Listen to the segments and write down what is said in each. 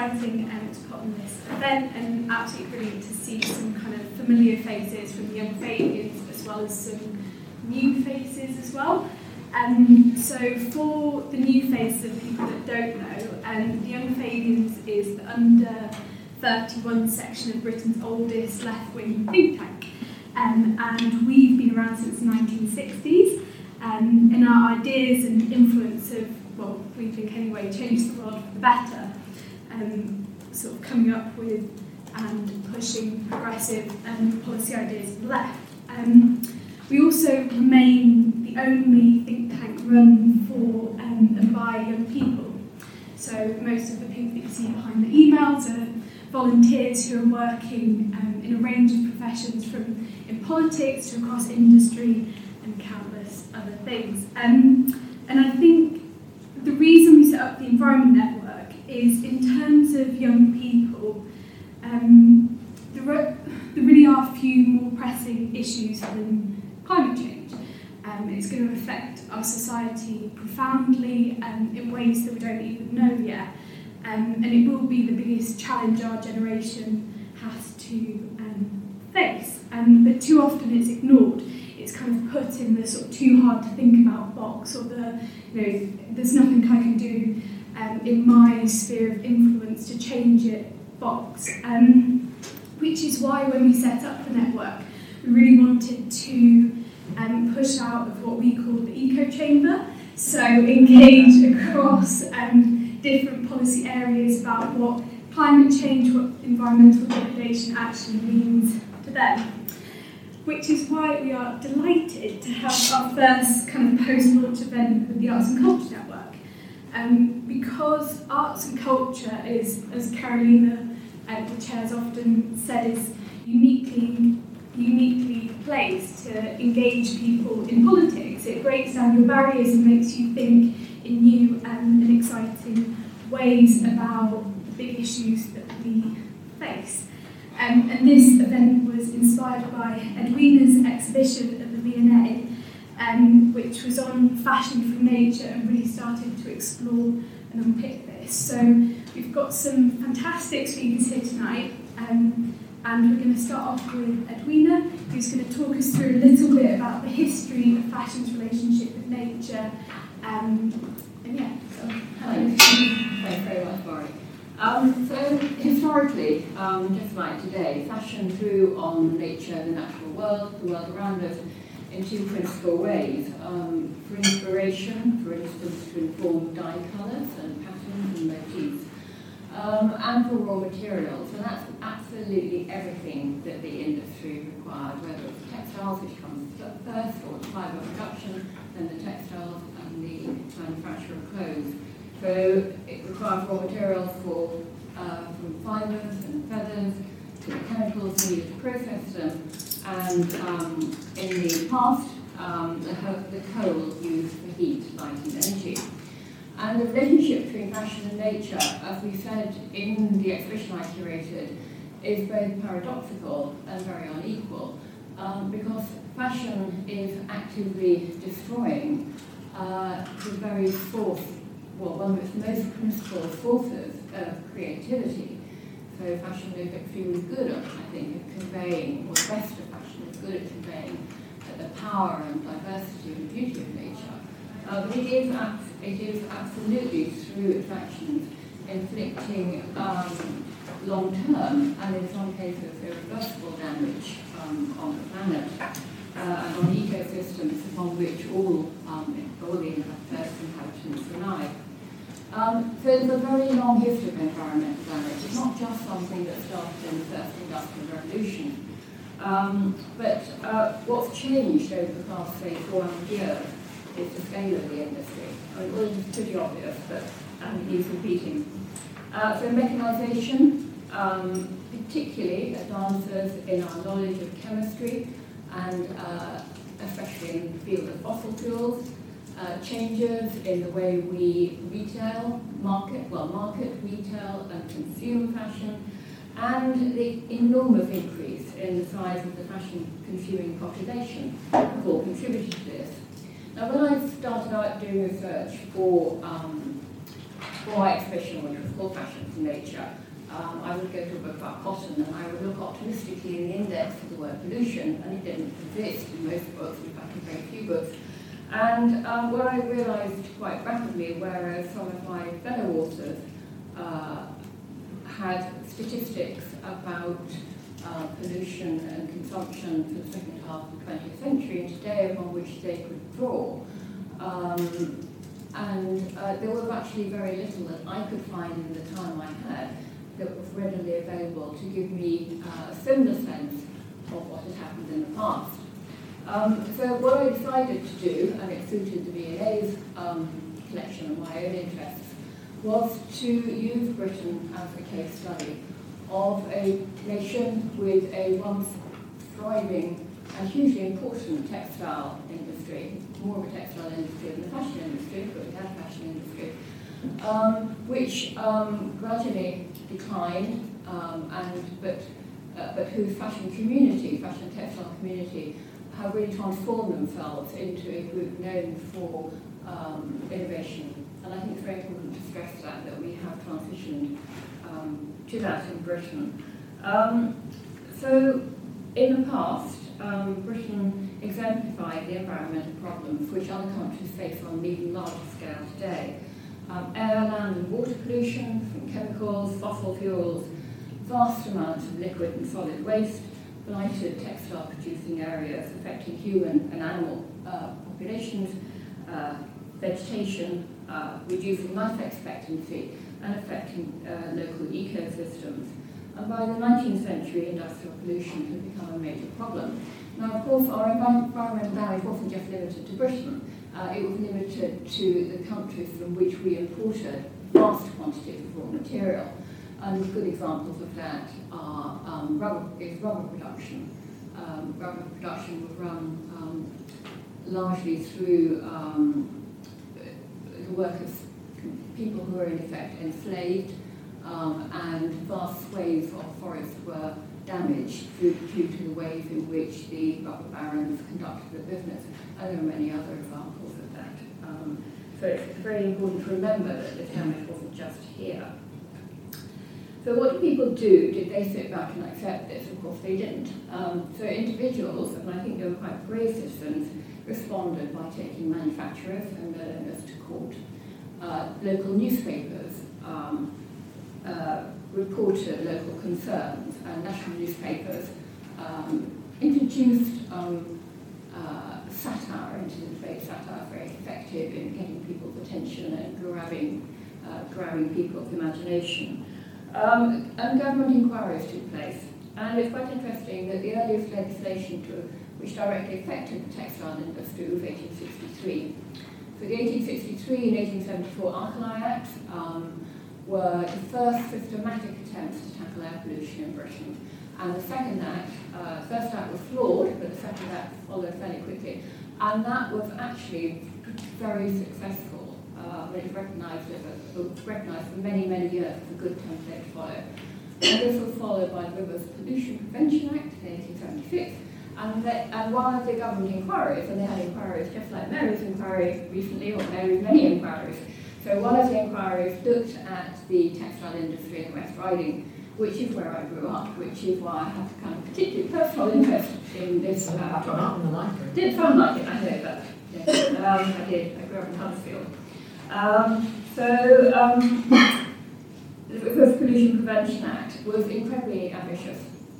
exciting to put on this event, and absolutely brilliant to see some kind of familiar faces from the Young Fabians as well as some new faces as well. So for the new faces of people that don't know, the Young Fabians is the under 31 section of Britain's oldest left-wing think tank, and we've been around since the 1960s, and our ideas and influence have, well, we think anyway, changed the world for the better, sort of coming up with and pushing progressive policy ideas of the left. We also remain the only think tank run for and by young people. So most of the people that you see behind the emails are volunteers who are working in a range of professions, from in politics to across industry and countless other things. And I think the reason we set up the Environment Network is, in terms of young people, there really are few more pressing issues than climate change. It's going to affect our society profoundly in ways that we don't even know yet. And it will be the biggest challenge our generation has to face. But too often it's ignored. It's kind of put in the sort of too hard to think about box, or the, there's nothing I can do in my sphere of influence to change it box. Which is why when we set up the network, we really wanted to push out of what we call the eco chamber. So engage across different policy areas about what climate change, what environmental degradation actually means to them. Which is why we are delighted to have our first kind of post-launch event with the Arts and Culture Network. Because arts and culture is, as Carolina, the chair's often said, is uniquely placed to engage people in politics. It breaks down your barriers and makes you think in new and exciting ways about the big issues that we face. And this event was inspired by Edwina's exhibition at the V&A, which was on fashion from nature, and really started to explore and unpick this. So we've got some fantastic speakers here tonight, and we're going to start off with Edwina, who's going to talk us through a little bit about the history of fashion's relationship with nature. And yeah, so hello. Thanks very much, Maury. So historically, just like today, fashion drew on nature, the natural world, the world around us, in two principal ways. For inspiration, for instance, to inform dye colours and patterns and motifs, and for raw materials. And that's absolutely everything that the industry required, whether it's textiles, which comes first, or the fibre production, then the textiles and the manufacture of clothes. So it requires raw materials from fibres and feathers to the chemicals needed to process them, and in the past, the coal used for heat, light and energy. And the relationship between fashion and nature, as we said in the exhibition I curated, is both paradoxical and very unequal, because fashion is actively destroying the very source, well, one of its most principal sources of creativity. So fashion is extremely good at, I think, at conveying, or the best of fashion is good at conveying the power and diversity and beauty of nature. But it is absolutely, through its actions, inflicting long-term, and in some cases irreversible damage on the planet and on ecosystems upon which all the inhabitants rely. So there's a very long history of environmental damage. It's not just something that started in the first industrial revolution. But what's changed over the past, say, 400 years is the scale of the industry. I mean, all is pretty obvious, but it needs repeating. So mechanisation, particularly advances in our knowledge of chemistry, and especially in the field of fossil fuels, changes in the way we market, retail and consume fashion, and the enormous increase in the size of the fashion-consuming population have all contributed to this. Now, when I started out doing research for for my exhibition, which was called Fashion from Nature, I would go to a book about cotton and I would look optimistically in the index for the word pollution, and it didn't exist in most books, in fact in very few books. And what I realised quite rapidly, whereas some of my fellow authors had statistics about pollution and consumption for the second half of the 20th century, and today upon which they could draw. There was actually very little that I could find in the time I had that was readily available to give me a similar sense of what had happened in the past. So what I decided to do, and it suited the V&A's collection and my own interests, was to use Britain as a case study of a nation with a once thriving and hugely important textile industry, more of a textile industry than the fashion industry, but we had a fashion industry, which gradually declined, but whose fashion textile community, have really transformed themselves into a group known for innovation. And I think it's very important to stress that we have transitioned to that in Britain. So in the past, Britain exemplified the environmental problems which other countries face on an even larger scale today. Air, land and water pollution from chemicals, fossil fuels, vast amounts of liquid and solid waste, blighted textile producing areas affecting human and animal populations, vegetation, reducing life expectancy and affecting local ecosystems. And by the 19th century, industrial pollution had become a major problem. Now, of course, our environmental damage wasn't just limited to Britain. It was limited to the countries from which we imported vast quantities of raw material. And good examples of that are rubber production. Rubber production was run largely through the work of people who were in effect enslaved, and vast swathes of forests were damaged due to the ways in which the rubber barons conducted their business. And there are many other examples of that. So it's very important to remember that the damage wasn't just here. So what did people do? Did they sit back and accept this? Of course they didn't. So individuals, and I think they were quite brave citizens, responded by taking manufacturers and their owners to court. Local newspapers reported local concerns, and national newspapers introduced satire into the debate. Satire is very effective in getting people's attention and grabbing people's imagination. And government inquiries took place. And it's quite interesting that the earliest legislation which directly affected the textile industry was 1863. So the 1863 and 1874 Alkali Acts were the first systematic attempts to tackle air pollution in Britain. And the second act, first act was flawed, but the second act followed fairly quickly. And that was actually very successful. It was recognised for many, many years as a good template to follow. And this was followed by the Rivers Pollution Prevention Act in 1876. And one of the government inquiries, and they had inquiries just like Mary's inquiry recently, or Mary's many inquiries. So one of the inquiries looked at the textile industry in West Riding, which is where I grew up, which is why I have a kind of particularly personal interest in this topic. Did sound like it, I know that. Yes. I did. I grew up in Huddersfield. The Rivers Pollution Prevention Act was incredibly ambitious,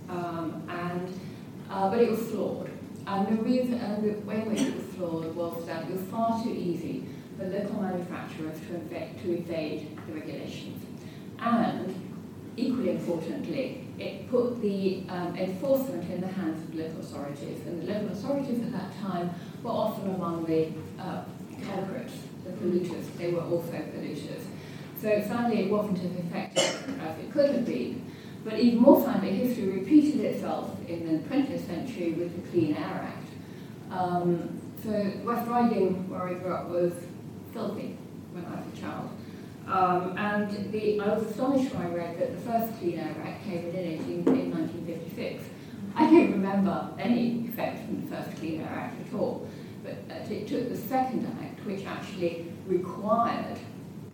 but it was flawed. And the way in which it was flawed was that it was far too easy for local manufacturers to evade the regulations. And equally importantly, it put the enforcement in the hands of local authorities. And the local authorities at that time were often among the culprits, the polluters. They were also polluters. So sadly, it wasn't as effective as it could have been. But even more sadly, history repeated itself in the 20th century with the Clean Air Act. So West Riding, where I grew up, was filthy when I was a child. I was astonished when I read that the first Clean Air Act came in 1956. I don't remember any effect from the first Clean Air Act at all. But it took the second act, which actually required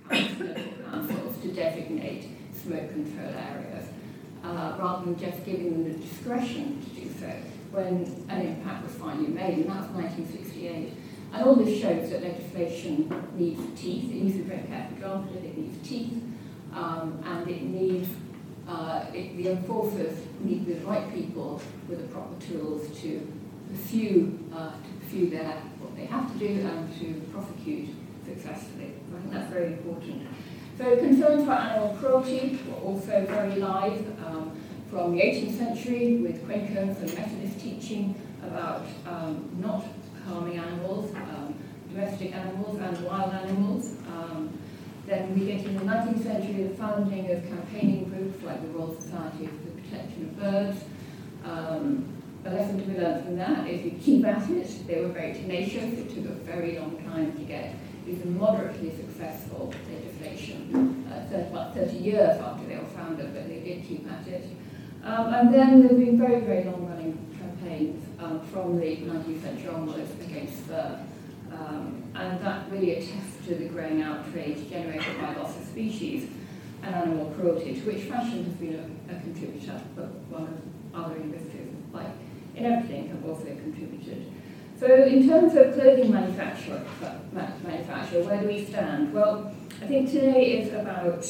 councils to designate smoke control areas, rather than just giving them the discretion to do so when an impact was finally made, and that was 1968. And all this shows that legislation needs teeth. It needs to be very carefully drafted, it needs teeth, and it needs, the enforcers need the right people with the proper tools to pursue what they have to do and to prosecute successfully. So I think that's very important. So concerns about animal cruelty were also very live from the 18th century with Quakers and Methodist teaching about not harming animals, domestic animals and wild animals. Then we get in the 19th century the founding of campaigning groups like the Royal Society for the Protection of Birds. A lesson to be learned from that is you keep at it. They were very tenacious. It took a very long time to get even moderately successful legislation, about 30 years after they were founded, but they did keep at it. And then there have been very, very long-running campaigns from the 19th century onwards against fur. And that really attests to the growing outrage generated by loss of species and animal cruelty, to which fashion has been a contributor, but one of other industries, like in everything, have also contributed. So in terms of clothing manufacture, where do we stand? Well, I think today is about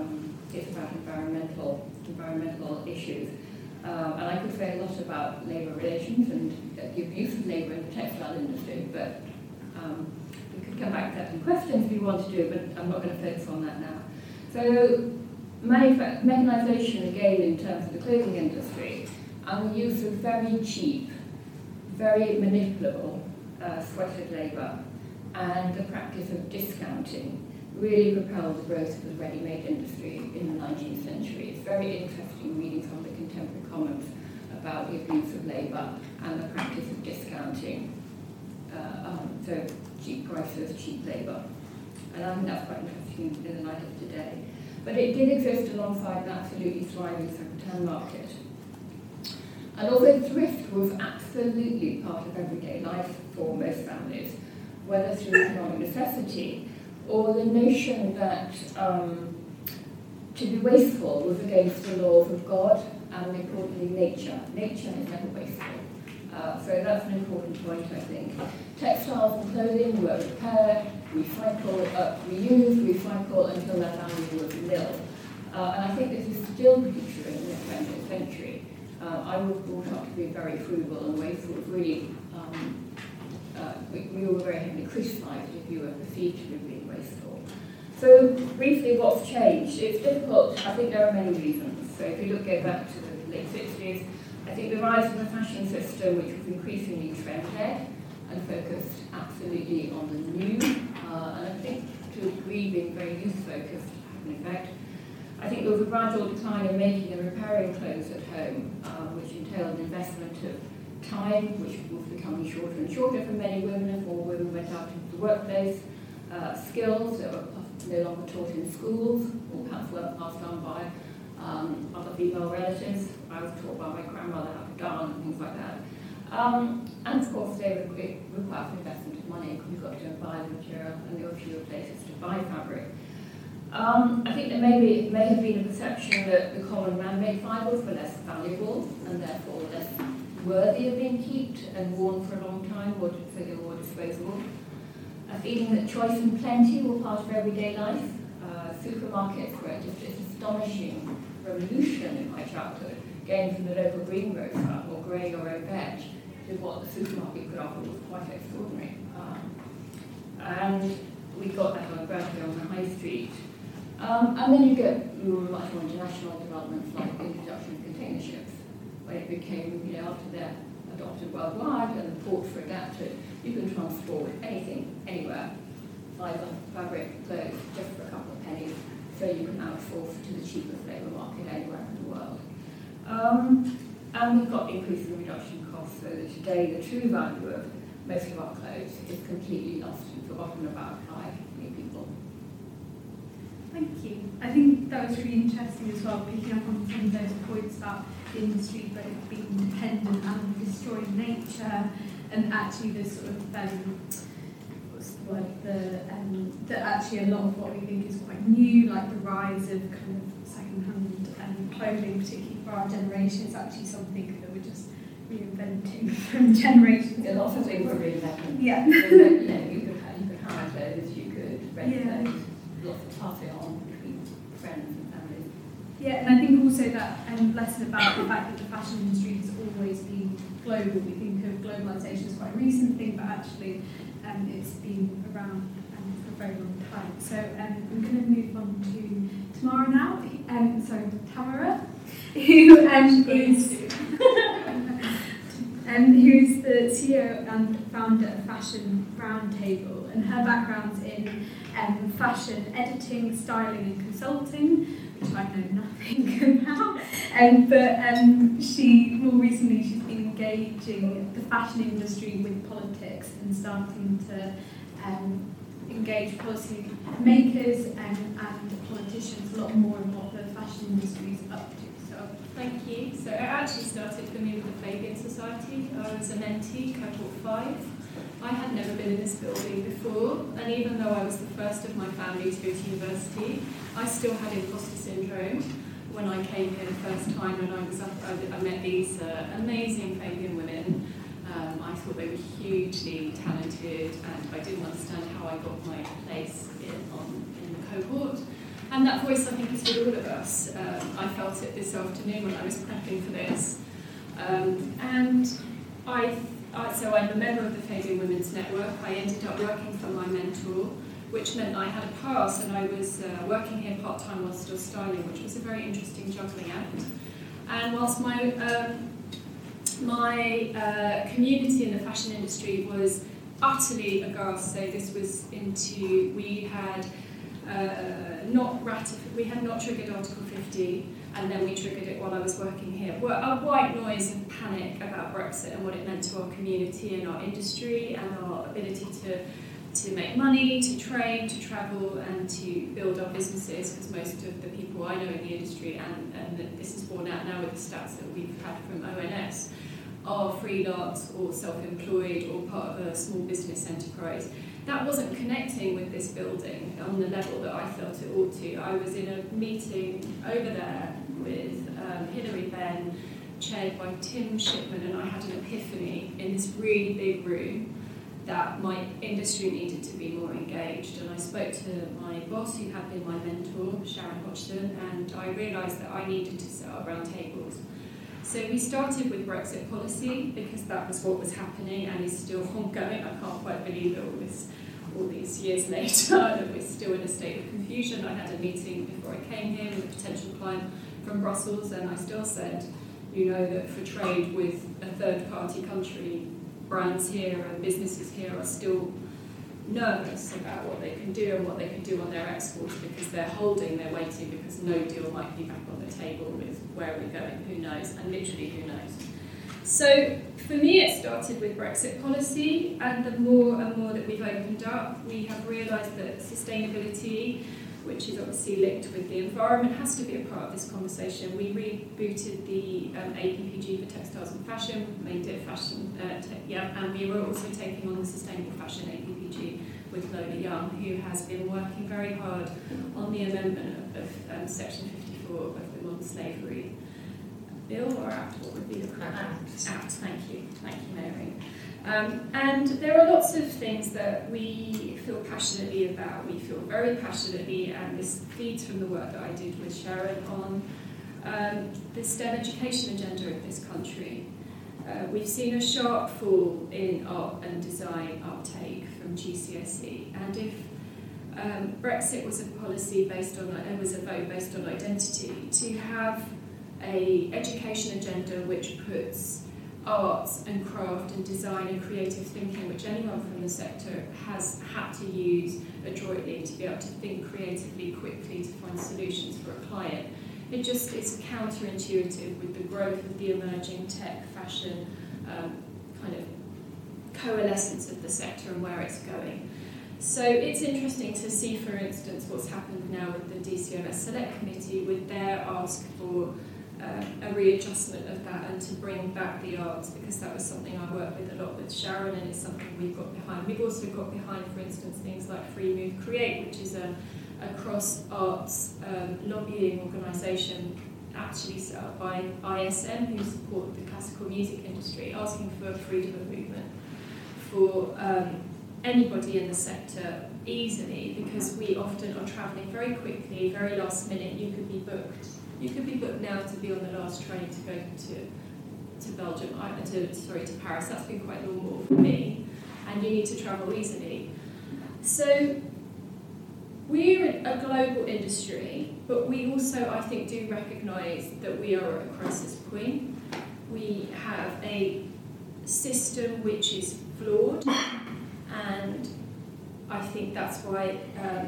environmental issues. And I could say a lot about labour relations and the abuse of labour in the textile industry, but we could come back to that in questions if you want to do, but I'm not going to focus on that now. So mechanisation, again, in terms of the clothing industry, and the use of very cheap, very manipulable sweated labour, and the practice of discounting really propelled the growth of the ready-made industry in the 19th century. It's very interesting reading some of the contemporary comments about the abuse of labour and the practice of discounting. So cheap prices, cheap labour. And I think that's quite interesting in the light of today. But it did exist alongside an absolutely thriving second-hand market. And although thrift was absolutely part of everyday life for most families, whether through economic necessity or the notion that to be wasteful was against the laws of God and, importantly, nature. Nature is never wasteful. So that's an important point, I think. Textiles and clothing were repaired, reused, recycled until their value was nil. And I think this is still pretty true in the 20th century. I was brought up to be very frugal and wasteful. It was really, we were very heavily criticised if you were perceived to be being wasteful. So briefly, what's changed? It's difficult. I think there are many reasons. So if you go back to the late 60s, I think the rise of the fashion system, which was increasingly trend-led and focused absolutely on the new, and I think to a degree being very youth-focused, had an effect. I think there was a gradual decline in making and repairing clothes at home, which entailed an investment of time, which was becoming shorter and shorter for many women as more women went out into the workplace, skills that were no longer taught in schools, or perhaps weren't passed on by other female relatives. I was taught by my grandmother how to darn and things like that. And of course, they required investment of money because you've got to buy the material, and there were fewer places to buy fabric. I think there may have been a perception that the common man-made fibres were less valuable and therefore less worthy of being kept and worn for a long time, or so they were more disposable. A feeling that choice and plenty were part of everyday life. Supermarkets were just an astonishing revolution in my childhood, going from the local greengrocer or growing your own veg to what the supermarket could offer was quite extraordinary. And we got that on the high street. And then you get much more international developments like the introduction of container ships, when it became, after they're adopted worldwide and the ports were adapted, you can transport anything, anywhere, fibre, fabric, clothes, just for a couple of pennies, so you can outsource to the cheapest labour market anywhere in the world. And we've got increasing reduction costs, so that today the true value of most of our clothes is completely lost and forgotten about by many people. Thank you. I think that was really interesting as well, picking up on some of those points about the industry both being dependent and destroying nature, and actually the sort of what's the word, that actually a lot of what we think is quite new, like the rise of kind of second-hand clothing, particularly for our generation, is actually something that we're just reinventing from generations. Yeah, lots of things are reinventing. Yeah. So that, you could hire clothes, you could rent clothes, lots of passing on between friends and families. Yeah, and I think also that lesson about the fact that the fashion industry has always been global. We think of globalisation as quite a recent thing, but actually it's been around for a very long time. So I'm going to move on to Tamara now. Tamara, who's the CEO and founder of Fashion Roundtable, and her background's in fashion editing, styling and consulting, which I know nothing about, but more recently she's been engaging the fashion industry with politics and starting to engage policy makers and politicians a lot more in what the fashion industry is up to. So, thank you. So it actually started for me with the Fabian Society. I was a mentee, cohort 5. I had never been in this building before, and even though I was the first of my family to go to university, I still had imposter syndrome when I came here the first time, and I met these amazing Fabian women. I thought they were hugely talented, and I didn't understand how I got my place in the cohort. And that voice, I think, is with all of us. I felt it this afternoon when I was prepping for this. So I'm a member of the Fabian Women's Network. I ended up working for my mentor, which meant I had a pass, and I was working here part-time while still styling, which was a very interesting juggling act. And whilst my community in the fashion industry was utterly aghast, so this was we had not triggered Article 50, and then we triggered it while I was working here. A white noise and panic about Brexit and what it meant to our community and our industry and our ability to make money, to train, to travel, and to build our businesses, because most of the people I know in the industry, and this is borne out now with the stats that we've had from ONS, are freelance or self-employed or part of a small business enterprise. That wasn't connecting with this building on the level that I felt it ought to. I was in a meeting over there with Hilary Benn, chaired by Tim Shipman, and I had an epiphany in this really big room that my industry needed to be more engaged. And I spoke to my boss, who had been my mentor, Sharon Hodgson, and I realised that I needed to set up round tables. So we started with Brexit policy because that was what was happening and is still ongoing. I can't quite believe it all these years later that we're still in a state of confusion. I had a meeting before I came here with a potential client from Brussels, and I still said, that for trade with a third-party country, brands here and businesses here are still nervous about what they can do and what they can do on their exports, because they're waiting, because no deal might be back on the table with where we're going, who knows, and literally who knows. So for me it started with Brexit policy, and the more and more that we've opened up, we have realised that sustainability, which is obviously linked with the environment, has to be a part of this conversation. We rebooted the APPG for textiles and fashion, made it fashion, and we were also taking on the Sustainable Fashion APPG with Lola Young, who has been working very hard on the amendment of Section 54 of the Modern Slavery Bill or Act. What would be the correct Act? Thank you, Mary. And there are lots of things that we feel passionately about. We feel very passionately, and this feeds from the work that I did with Sharon on the STEM education agenda of this country. We've seen a sharp fall in art and design uptake from GCSE, and if Brexit was a policy based on, it was a vote based on identity, to have an education agenda which puts arts and craft and design and creative thinking, which anyone from the sector has had to use adroitly to be able to think creatively, quickly, to find solutions for a client. It's counterintuitive with the growth of the emerging tech, fashion, kind of coalescence of the sector and where it's going. So it's interesting to see, for instance, what's happened now with the DCMS Select Committee with their ask for a readjustment of that and to bring back the arts, because that was something I worked with a lot with Sharon, and it's something we've got behind. We've also got behind, for instance, things like Free Move Create, which is a cross-arts lobbying organisation actually set up by ISM, who support the classical music industry, asking for freedom of movement for anybody in the sector easily, because we often are travelling very quickly, very last minute. You could be booked now to be on the last train to go to Belgium, to Paris. That's been quite normal for me, and you need to travel easily. So we're a global industry, but we also, I think, do recognise that we are at a crisis point. We have a system which is flawed, and I think that's why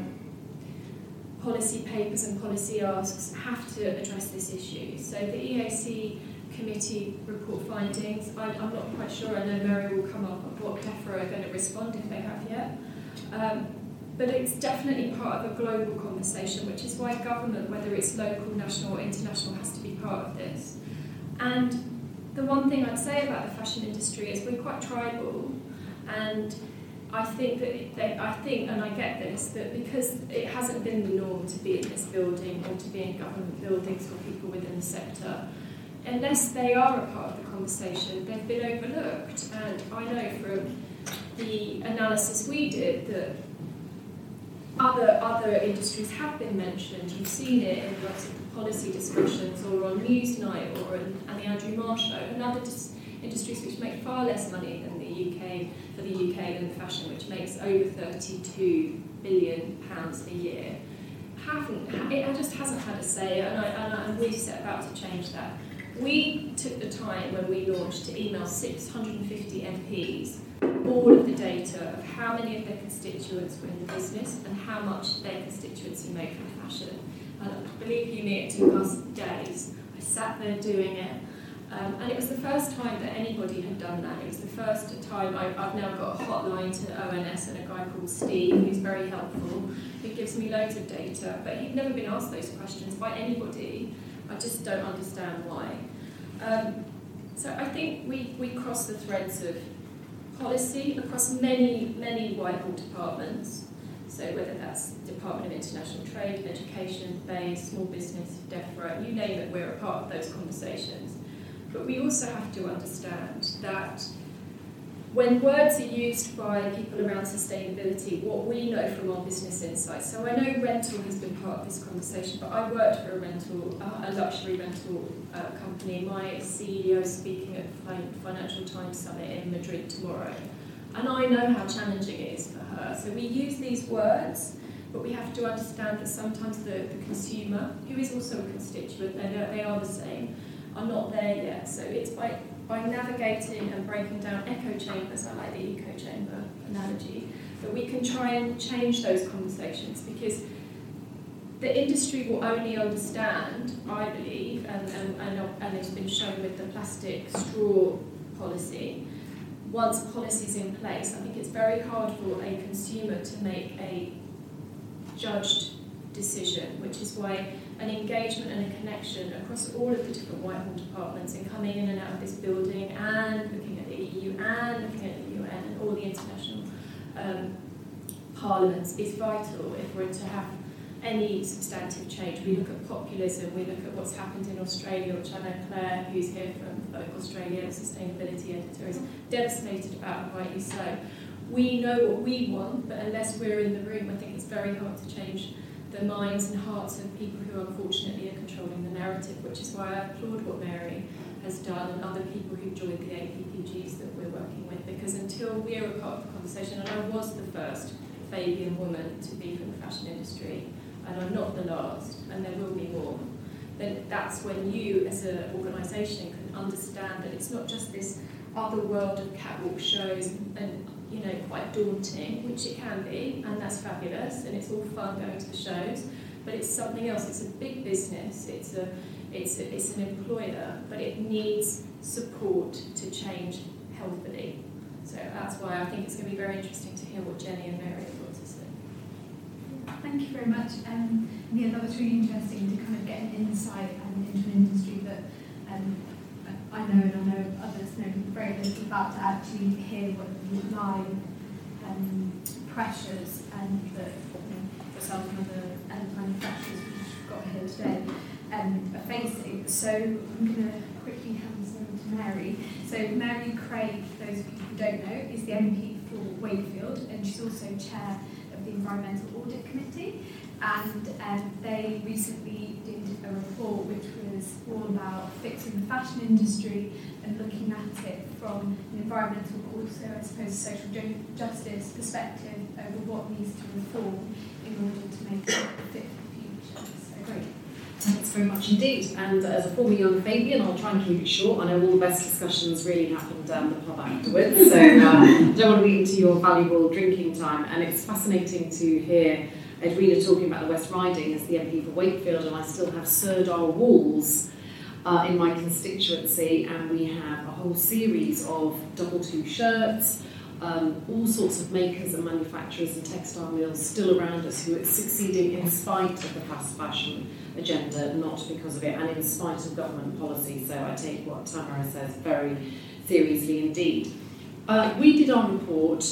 policy papers and policy asks have to address this issue. So the EAC committee report findings, I'm not quite sure, I know Mary will come up on what DEFRA are going to respond if they have yet. But it's definitely part of a global conversation, which is why government, whether it's local, national or international, has to be part of this. And the one thing I'd say about the fashion industry is we're quite tribal, and I think and I get this, that because it hasn't been the norm to be in this building or to be in government buildings for people within the sector, unless they are a part of the conversation, they've been overlooked. And I know from the analysis we did that other industries have been mentioned. You've seen it in lots of policy discussions or on Newsnight or and the Andrew Marr Show, and other industries which make far less money than the UK, for the UK than fashion, which makes over £32 billion a year. It just hasn't had a say, and we've set about to change that. We took the time when we launched to email 650 MPs all of the data of how many of their constituents were in the business and how much their constituency made from fashion. And believe you me, it took us days. I sat there doing it. And it was the first time that anybody had done that. It was the first time I've now got a hotline to ONS and a guy called Steve, who's very helpful, who gives me loads of data. But he'd never been asked those questions by anybody. I just don't understand why. So I think we cross the threads of policy across many, many Whitehall departments. So whether that's Department of International Trade, Education, BEI, Small Business, DEFRA, you name it, we're a part of those conversations. But we also have to understand that when words are used by people around sustainability, what we know from our business insights, so I know rental has been part of this conversation, but I worked for a luxury rental company. My CEO is speaking at the Financial Times Summit in Madrid tomorrow, and I know how challenging it is for her. So we use these words, but we have to understand that sometimes the consumer, who is also a constituent, they are the same, are not there yet. So it's by navigating and breaking down echo chambers, I like the eco chamber analogy, that we can try and change those conversations, because the industry will only understand, I believe, and it's been shown with the plastic straw policy, once policy's in place. I think it's very hard for a consumer to make a judged decision, which is why an engagement and a connection across all of the different Whitehall departments and coming in and out of this building and looking at the EU and looking at the UN and all the international parliaments is vital if we're to have any substantive change. We look at populism, we look at what's happened in Australia, which I know Claire, who's here from Vogue Australia, the sustainability editor, is devastated about, and rightly so. We know what we want, but unless we're in the room, I think it's very hard to change the minds and hearts of people who unfortunately are controlling the narrative, which is why I applaud what Mary has done and other people who've joined the APPGs that we're working with, because until we're a part of the conversation, and I was the first Fabian woman to be from the fashion industry, and I'm not the last, and there will be more, then that's when you as an organisation can understand that it's not just this other world of catwalk shows and quite daunting, which it can be, and that's fabulous, and it's all fun going to the shows, but it's something else. It's a big business, it's an employer, but it needs support to change healthily. So that's why I think it's going to be very interesting to hear what Jenny and Mary have got to say. Thank you very much. much. Yeah, that was really interesting to kind of get an insight into an industry that I know and I know others know very little about, to actually hear what the live pressures that yourself and other manufacturers we've got here today are facing. So I'm going to quickly hand this over to Mary. So Mary Craig, for those of you who don't know, is the MP for Wakefield, and she's also chair of the Environmental Audit Committee. And they recently did a report which was all about fixing the fashion industry and looking at it from an environmental, but also, I suppose, social justice perspective over what needs to reform in order to make it fit for the future. So great. Thanks very much indeed. And as a former young Fabian, I'll try and keep it short. I know all the best discussions really happen down the pub afterwards, so I don't want to eat into your valuable drinking time. And it's fascinating to hear Edwina talking about the West Riding as the MP for Wakefield, and I still have Sirdar Walls in my constituency, and we have a whole series of double two shirts, all sorts of makers and manufacturers and textile mills still around us who are succeeding in spite of the fast fashion agenda, not because of it, and in spite of government policy. So I take what Tamara says very seriously indeed. We did our report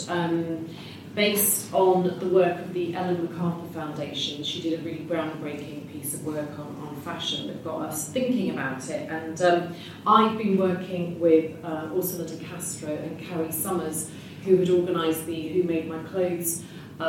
based on the work of the Ellen MacArthur Foundation. She did a really groundbreaking piece of work on fashion that got us thinking about it. And I've been working with Ursula de Castro and Carrie Summers, who had organised the Who Made My Clothes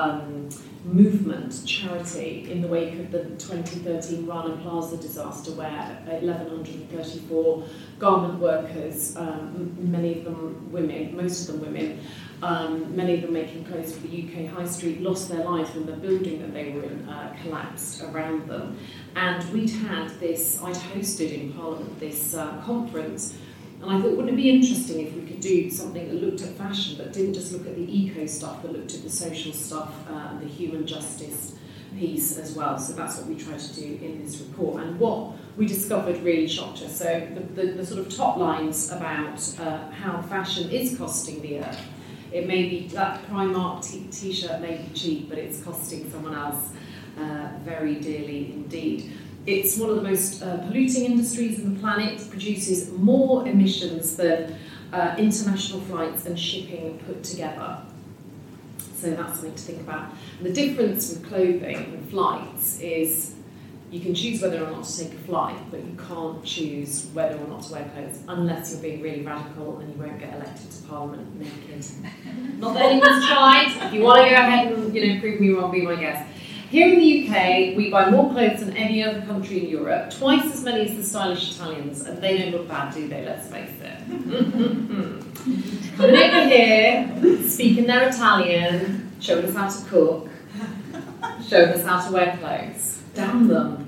movement charity in the wake of the 2013 Rana Plaza disaster, where 1,134 garment workers, many of them women, most of them women, many of them making clothes for the UK High Street, lost their lives when the building that they were in collapsed around them. And I'd hosted in Parliament this conference, and I thought, wouldn't it be interesting if we could do something that looked at fashion but didn't just look at the eco stuff, but looked at the social stuff and the human justice piece as well. So that's what we tried to do in this report. And what we discovered really shocked us. So the sort of top lines about how fashion is costing the earth. It may be that Primark t-shirt may be cheap, but it's costing someone else very dearly indeed. It's one of the most polluting industries on the planet. It produces more emissions than international flights and shipping put together. So that's something to think about. And the difference with clothing and flights is you can choose whether or not to take a flight, but you can't choose whether or not to wear clothes unless you're being really radical and you won't get elected to Parliament naked. Not that anyone's tried. If you want to go ahead and prove me wrong, be my guest. Here in the UK, we buy more clothes than any other country in Europe, twice as many as the stylish Italians, and they don't look bad, do they? Let's face it. Coming over here, speaking their Italian, showing us how to cook, showing us how to wear clothes. Damn them.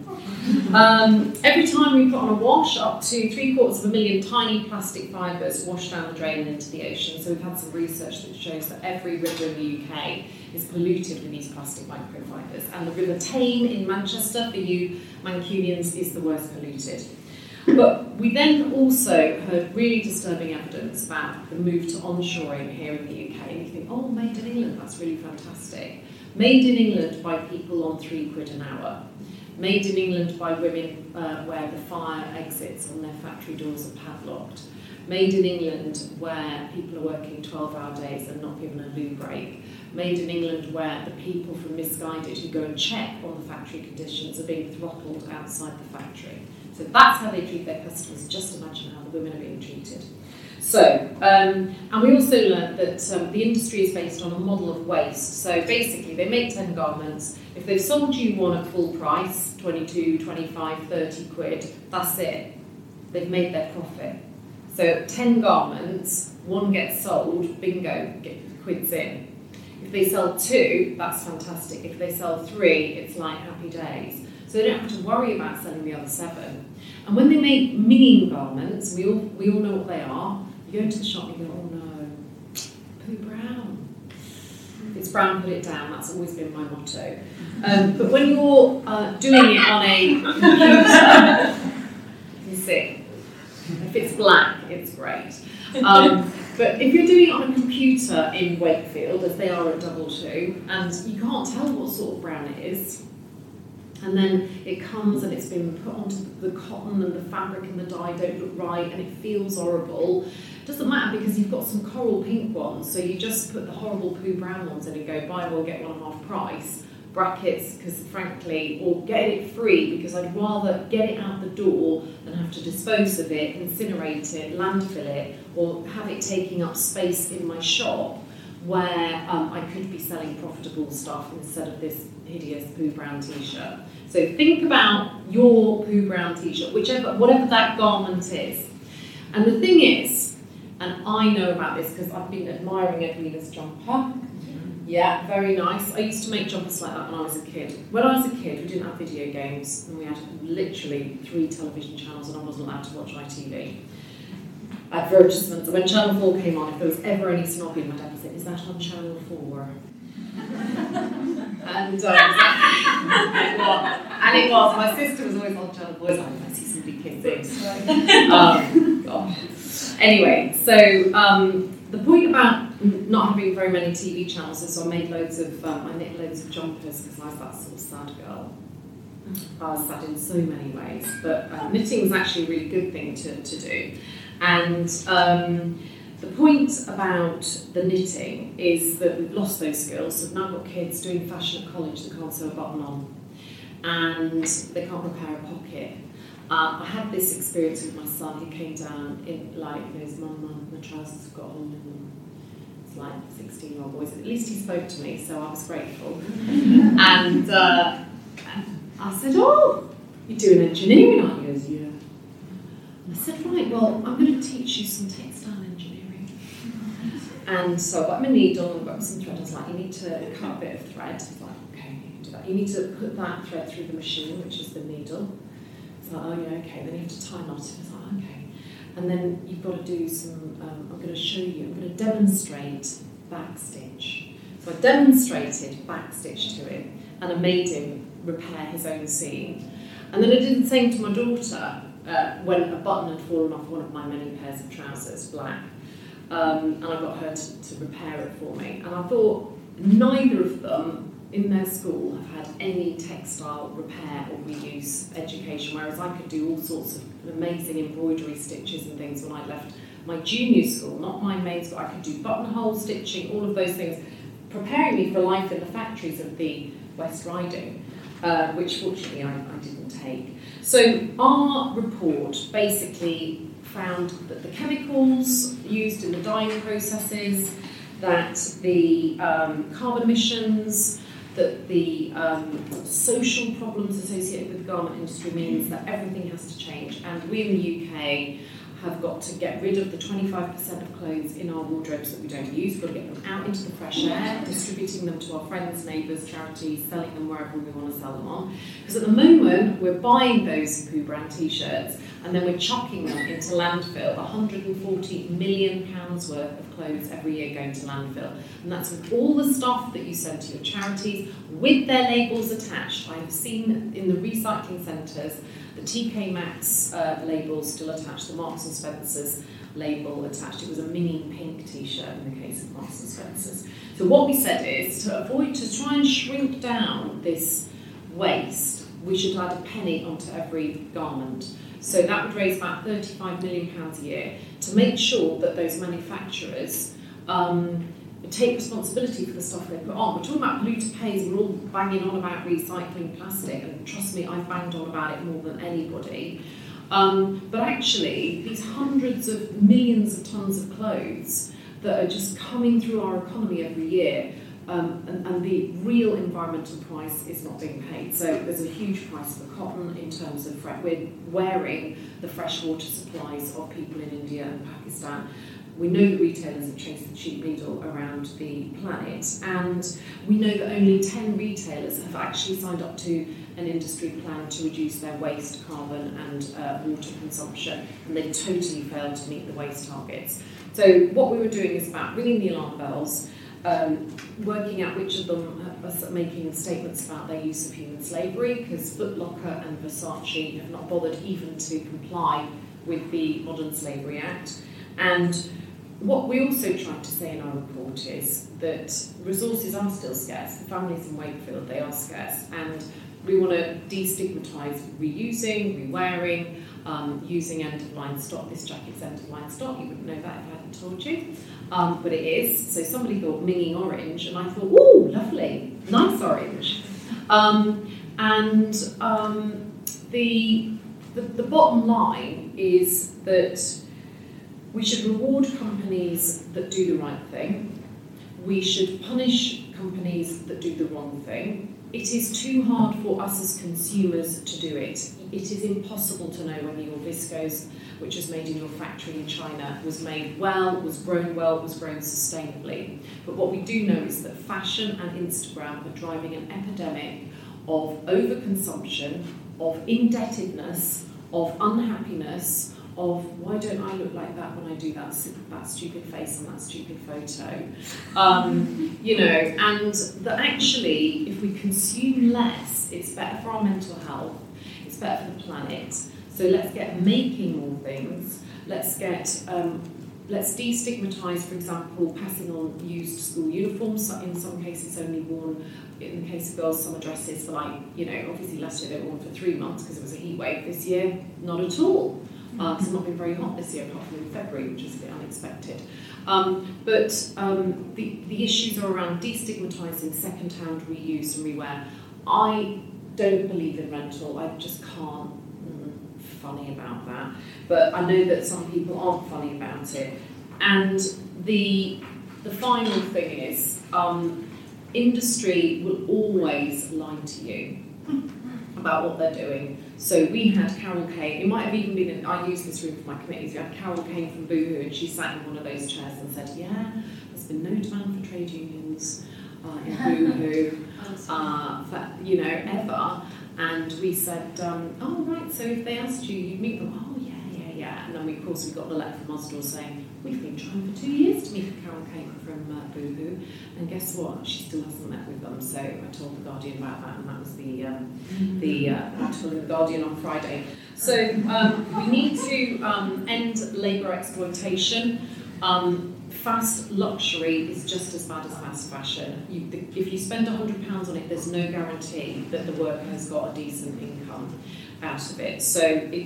Every time we put on a wash, up to 750,000 tiny plastic fibres wash down the drain and into the ocean. So we've had some research that shows that every river in the UK is polluted with these plastic microfibres. And the River Tame in Manchester, for you Mancunians, is the worst polluted. But we then also heard really disturbing evidence about the move to onshoring here in the UK. And you think, oh, made in England, that's really fantastic. Made in England by people on £3 an hour. Made in England by women where the fire exits on their factory doors are padlocked. Made in England where people are working 12-hour days and not given a loo break. Made in England where the people from Misguided who go and check on the factory conditions are being throttled outside the factory. So that's how they treat their customers. Just imagine how the women are being treated. So, and we also learned that the industry is based on a model of waste. So basically, they make 10 garments. If they've sold you one at full price, 22, 25, 30 quid, that's it. They've made their profit. So 10 garments, one gets sold, bingo, get quids in. If they sell 2, that's fantastic. If they sell 3, it's like happy days. So they don't have to worry about selling the other 7. And when they make mini garments, we all know what they are. You go into the shop and you go, oh no, poo brown. If it's brown, put it down. That's always been my motto. But when you're doing it on a computer, you see, if it's black, it's great. But if you're doing it on a computer in Wakefield, as they are at Double 2, and you can't tell what sort of brown it is, And then it comes and it's been put onto the cotton and the fabric and the dye don't look right and it feels horrible. It doesn't matter because you've got some coral pink ones, so you just put the horrible poo brown ones in and go buy one, get one half price, brackets, because frankly, or get it free because I'd rather get it out the door than have to dispose of it, incinerate it, landfill it, or have it taking up space in my shop where I could be selling profitable stuff instead of this hideous poo brown t-shirt. So think about your poo brown t-shirt, whatever that garment is. And the thing is, and I know about this because I've been admiring Edwina's jumper. Yeah, very nice. I used to make jumpers like that when I was a kid. When I was a kid, we didn't have video games and we had literally 3 television channels and I wasn't allowed to watch ITV. Advertisements. When Channel 4 came on, if there was ever any snobbing, my dad would say, "Is that on Channel 4? And it was. My sister was always on Channel 4. I was like, I see somebody kissing. God. Anyway, so the point about not having very many TV channels is I made loads of, I knit loads of jumpers because I was that sort of sad girl. I was sad in so many ways, but knitting was actually a really good thing to do. And the point about the knitting is that we've lost those skills. So we've now got kids doing fashion at college that can't sew a button on and they can't repair a pocket. I had this experience with my son who came down in his mum, my trousers have got a hole in them. It's like 16-year-old boys. At least he spoke to me, so I was grateful. And I said, "Oh, you're doing engineering, aren't you?" He goes, "Yeah." I said, "Right, well, I'm going to teach you some textile engineering." And so I got him a needle and got some thread. I was like, "You need to cut a bit of thread." He's like, "Okay, you can do that. You need to put that thread through the machine, which is the needle." It's like, "Oh, yeah, okay." Then you have to tie knot it. It's like, "Okay." And then you've got to do some, I'm going to show you, I'm going to demonstrate backstitch. So I demonstrated backstitch to him and I made him repair his own seam. And then I did the same to my daughter when a button had fallen off one of my many pairs of trousers, black. And I got her to repair it for me. And I thought neither of them in their school have had any textile repair or reuse education, whereas I could do all sorts of amazing embroidery stitches and things when I left my junior school, not my main school. I could do buttonhole stitching, all of those things, preparing me for life in the factories of the West Riding, which fortunately I didn't take. So our report basically found that the chemicals used in the dyeing processes, that the carbon emissions, that the social problems associated with the garment industry means that everything has to change. And we in the UK have got to get rid of the 25% of clothes in our wardrobes that we don't use. We've got to get them out into the fresh air, distributing them to our friends, neighbours, charities, selling them wherever we want to sell them on. Because at the moment, we're buying those Poo brand t-shirts and then we're chucking them into landfill. £140 million worth of clothes every year going to landfill. And that's with all the stuff that you send to your charities with their labels attached. I've seen in the recycling centres the TK Maxx label still attached, the Marks and Spencer's label attached. It was a mini pink t-shirt in the case of Marks and Spencer's. So what we said is to try and shrink down this waste, we should add a penny onto every garment. So that would raise about £35 million a year to make sure that those manufacturers take responsibility for the stuff they put on. We're talking about polluter pays, we're all banging on about recycling plastic, and trust me, I've banged on about it more than anybody. But actually, these hundreds of millions of tons of clothes that are just coming through our economy every year, and the real environmental price is not being paid. So there's a huge price for cotton in terms of we're wearing the freshwater supplies of people in India and Pakistan. We know that retailers have chased the cheap needle around the planet, and we know that only 10 retailers have actually signed up to an industry plan to reduce their waste, carbon and water consumption, and they've totally failed to meet the waste targets. So what we were doing is about ringing the alarm bells, working out which of them are making statements about their use of human slavery, because Foot Locker and Versace have not bothered even to comply with the Modern Slavery Act. And what we also tried to say in our report is that resources are still scarce. The families in Wakefield, they are scarce. And We want to destigmatise reusing, rewearing, using end-of-line stock. This jacket's end-of-line stock. You wouldn't know that if I hadn't told you. But it is. So somebody thought minging orange, and I thought, ooh, lovely, nice orange. The bottom line is that we should reward companies that do the right thing. We should punish companies that do the wrong thing. It is too hard for us as consumers to do it. It is impossible to know whether your viscose, which was made in your factory in China, was made well, was grown sustainably. But what we do know is that fashion and Instagram are driving an epidemic of overconsumption, of indebtedness, of unhappiness, of why don't I look like that when I do that stupid face and that stupid photo, and that actually if we consume less, it's better for our mental health, it's better for the planet. So let's get making more things. Let's destigmatise, for example, passing on used school uniforms. In some cases only worn, in the case of girls, summer dresses for obviously last year they were worn for 3 months because it was a heat wave. This year, not at all. It's not been very hot this year, apart from in February, which is a bit unexpected. The issues are around destigmatising second-hand reuse and rewear. I don't believe in rental. I just can't. Funny about that. But I know that some people aren't funny about it. And the final thing is, industry will always lie to you about what they're doing. So we had Carol Kane, it might have even been, I use this room for my committees, we had Carol Kane from Boohoo, and she sat in one of those chairs and said, yeah, there's been no demand for trade unions in Boohoo, ever. And we said, oh right, so if they asked you, you'd meet them, oh yeah. And then we got the letter from Osdor saying, we've been trying for 2 years to meet Carol Kane from Boohoo, and guess what? She still hasn't met with them. So I told The Guardian about that, and that was the article in The Guardian on Friday. So we need to end labour exploitation. Fast luxury is just as bad as fast fashion. If you spend £100 on it, there's no guarantee that the worker has got a decent income out of it. So it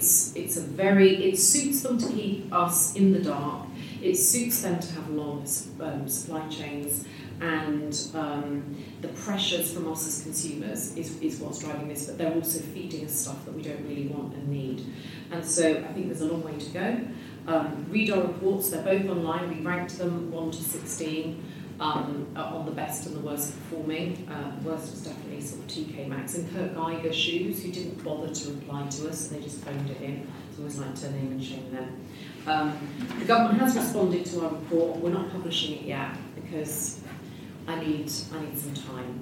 suits them to keep us in the dark. It suits them to have long supply chains, and the pressures from us as consumers is what's driving this. But they're also feeding us stuff that we don't really want and need. And so I think there's a long way to go. Read our reports, they're both online. We ranked them 1 to 16 on the best and the worst performing. The worst was definitely sort of TK Maxx and Kurt Geiger shoes, who didn't bother to reply to us, they just phoned it in. It's always like to name and shame them. The government has responded to our report. We're not publishing it yet because I need some time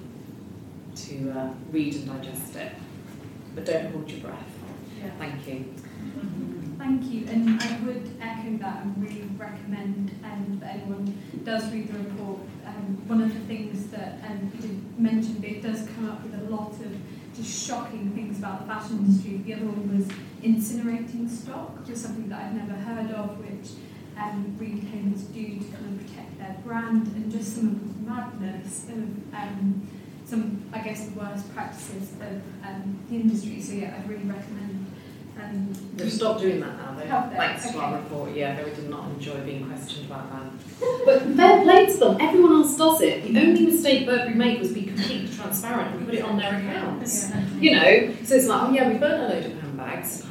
to read and digest it. But don't hold your breath. Yeah. Thank you. Thank you, and I would echo that and really recommend that anyone does read the report. One of the things that you did mention, but it does come up with a lot of just shocking things about the fashion industry. The other one was incinerating stock, which is something that I've never heard of, which retailers do to kind of protect their brand, and just some of the madness of some, I guess, the worst practices of the industry. So yeah, I'd really recommend. They've stopped doing that now, though. Thanks to our report. Yeah, they did not enjoy being questioned about that. But fair play to them. Everyone else does it. The only mistake Burberry made was be completely transparent and put it on their accounts. Yeah. So it's like, oh yeah, we burnt a load of handbags.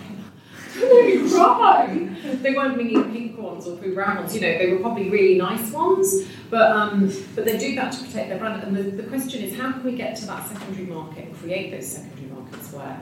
Right. They weren't minging pink ones or Pooh brown ones. They were probably really nice ones. But they do that to protect their brand. And the question is, how can we get to that secondary market and create those secondary markets where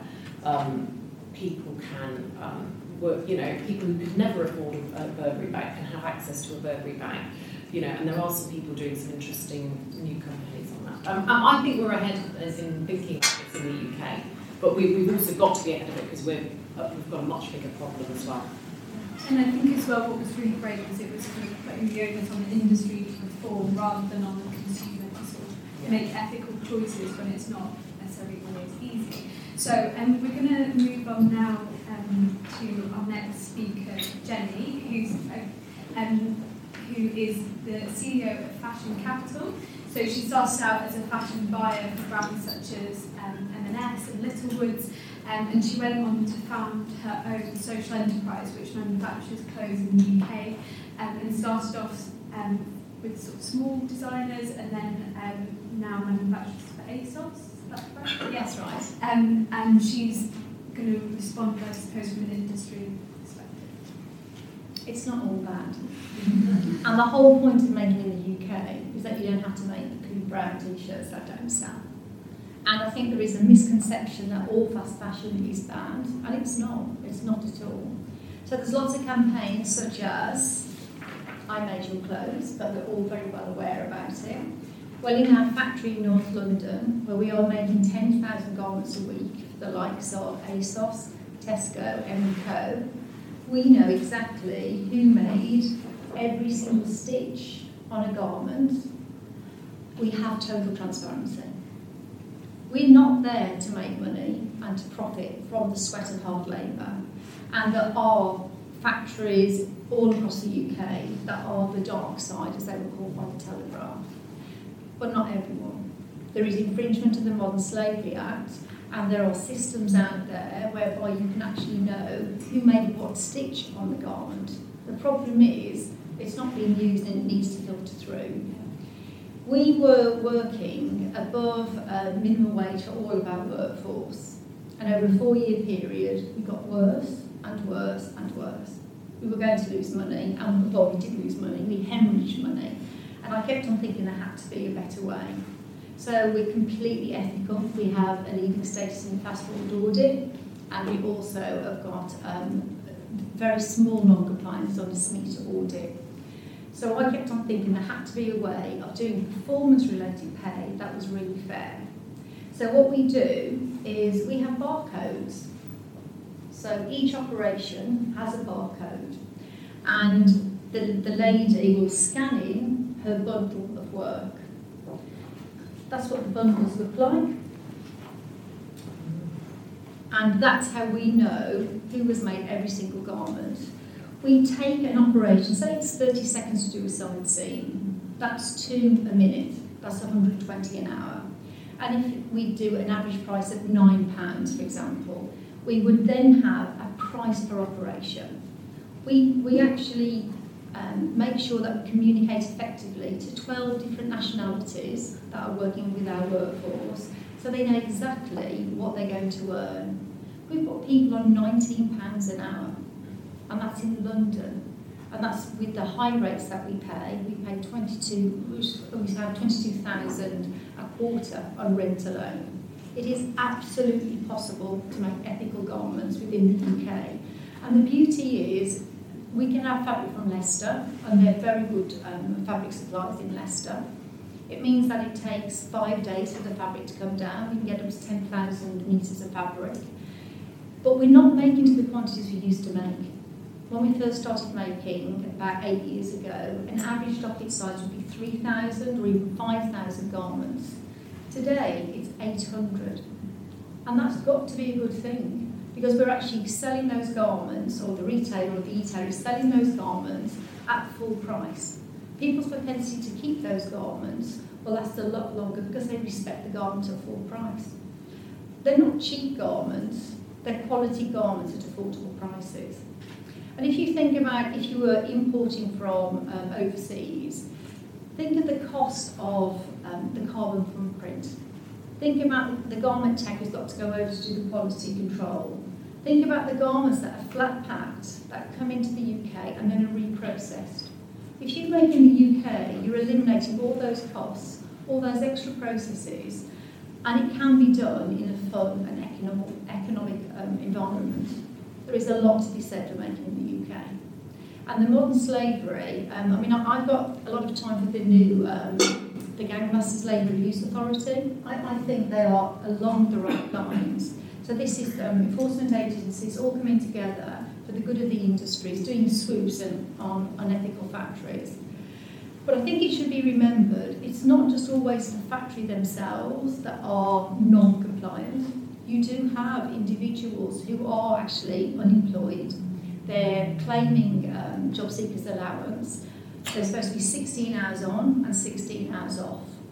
people can work, people who could never afford a Burberry bag can have access to a Burberry bag, and there are some people doing some interesting new companies on that. I think we're ahead as in thinking about this in the UK, but we've also got to be ahead of it because we've got a much bigger problem as well. And I think as well what was really great was it was kind of putting the onus on the industry to reform rather than on the consumer to sort of make ethical choices when it's not necessarily always easy. So we're going to move on now to our next speaker, Jenny, who is the CEO of Fashion Capital. So she started out as a fashion buyer for brands such as M&S and Littlewoods, and she went on to found her own social enterprise which manufactures clothes in the UK, and started off with sort of small designers, and then now manufactures for ASOS. Is that correct? Yes, right. And she's going to respond, I suppose, from an industry perspective. It's not all bad. And the whole point of making in the UK is that you don't have to make blue brown t-shirts that don't sell. And I think there is a misconception that all fast fashion is bad, and it's not at all. So there's lots of campaigns such as I made your clothes, but we're all very well aware about it. Well, in our factory in North London, where we are making 10,000 garments a week for the likes of ASOS, Tesco, M&Co, we know exactly who made every single stitch on a garment. We have total transparency. We're not there to make money and to profit from the sweat and hard labour. And there are factories all across the UK that are the dark side, as they were called by the Telegraph. But not everyone. There is infringement of the Modern Slavery Act, and there are systems out there whereby you can actually know who made what stitch on the garment. The problem is, it's not being used and it needs to filter through. We were working above minimum wage for all of our workforce, and over a 4-year period we got worse and worse and worse. We were going to lose money, and well, we did lose money, we hemorrhaged money, and I kept on thinking there had to be a better way. So we're completely ethical. We have a leading status in fast food audit, and we also have got very small non-compliance on the SMETA audit. So I kept on thinking there had to be a way of doing performance-related pay that was really fair. So what we do is we have barcodes. So each operation has a barcode, and the lady will scan in her bundle of work. That's what the bundles look like. And that's how we know who has made every single garment. We take an operation, say it's 30 seconds to do a side seam, that's 2 a minute, that's 120 an hour. And if we do an average price of £9, for example, we would then have a price per operation. We actually make sure that we communicate effectively to 12 different nationalities that are working with our workforce, so they know exactly what they're going to earn. We've got people on £19 an hour, and that's in London, and that's with the high rates that we pay. We pay 22,000 a quarter on rent alone. It is absolutely possible to make ethical garments within the UK, and the beauty is we can have fabric from Leicester, and they're very good fabric suppliers in Leicester. It means that it takes 5 days for the fabric to come down. We can get up to 10,000 metres of fabric. But we're not making to the quantities we used to make. When we first started making, about 8 years ago, an average docket size would be 3,000 or even 5,000 garments. Today, it's 800. And that's got to be a good thing, because we're actually selling those garments, or the retailer or the e-tailer is selling those garments at full price. People's propensity to keep those garments will last a lot longer because they respect the garment at full price. They're not cheap garments, they're quality garments at affordable prices. And if you think about if you were importing from overseas, think of the cost of the carbon footprint. Think about the garment tech who's got to go over to do the quality control. Think about the garments that are flat packed, that come into the UK and then are reprocessed. If you make in the UK, you're eliminating all those costs, all those extra processes, and it can be done in a fun and economic environment. There is a lot to be said for making in the UK. And the modern slavery, I've got a lot of time for the new the Gangmasters Labour Abuse Authority. I think they are along the right lines. So this is enforcement agencies all coming together for the good of the industries, doing swoops on unethical factories. But I think it should be remembered, it's not just always the factory themselves that are non-compliant. You do have individuals who are actually unemployed. They're claiming job seekers allowance. They're supposed to be 16 hours on and 16 hours off.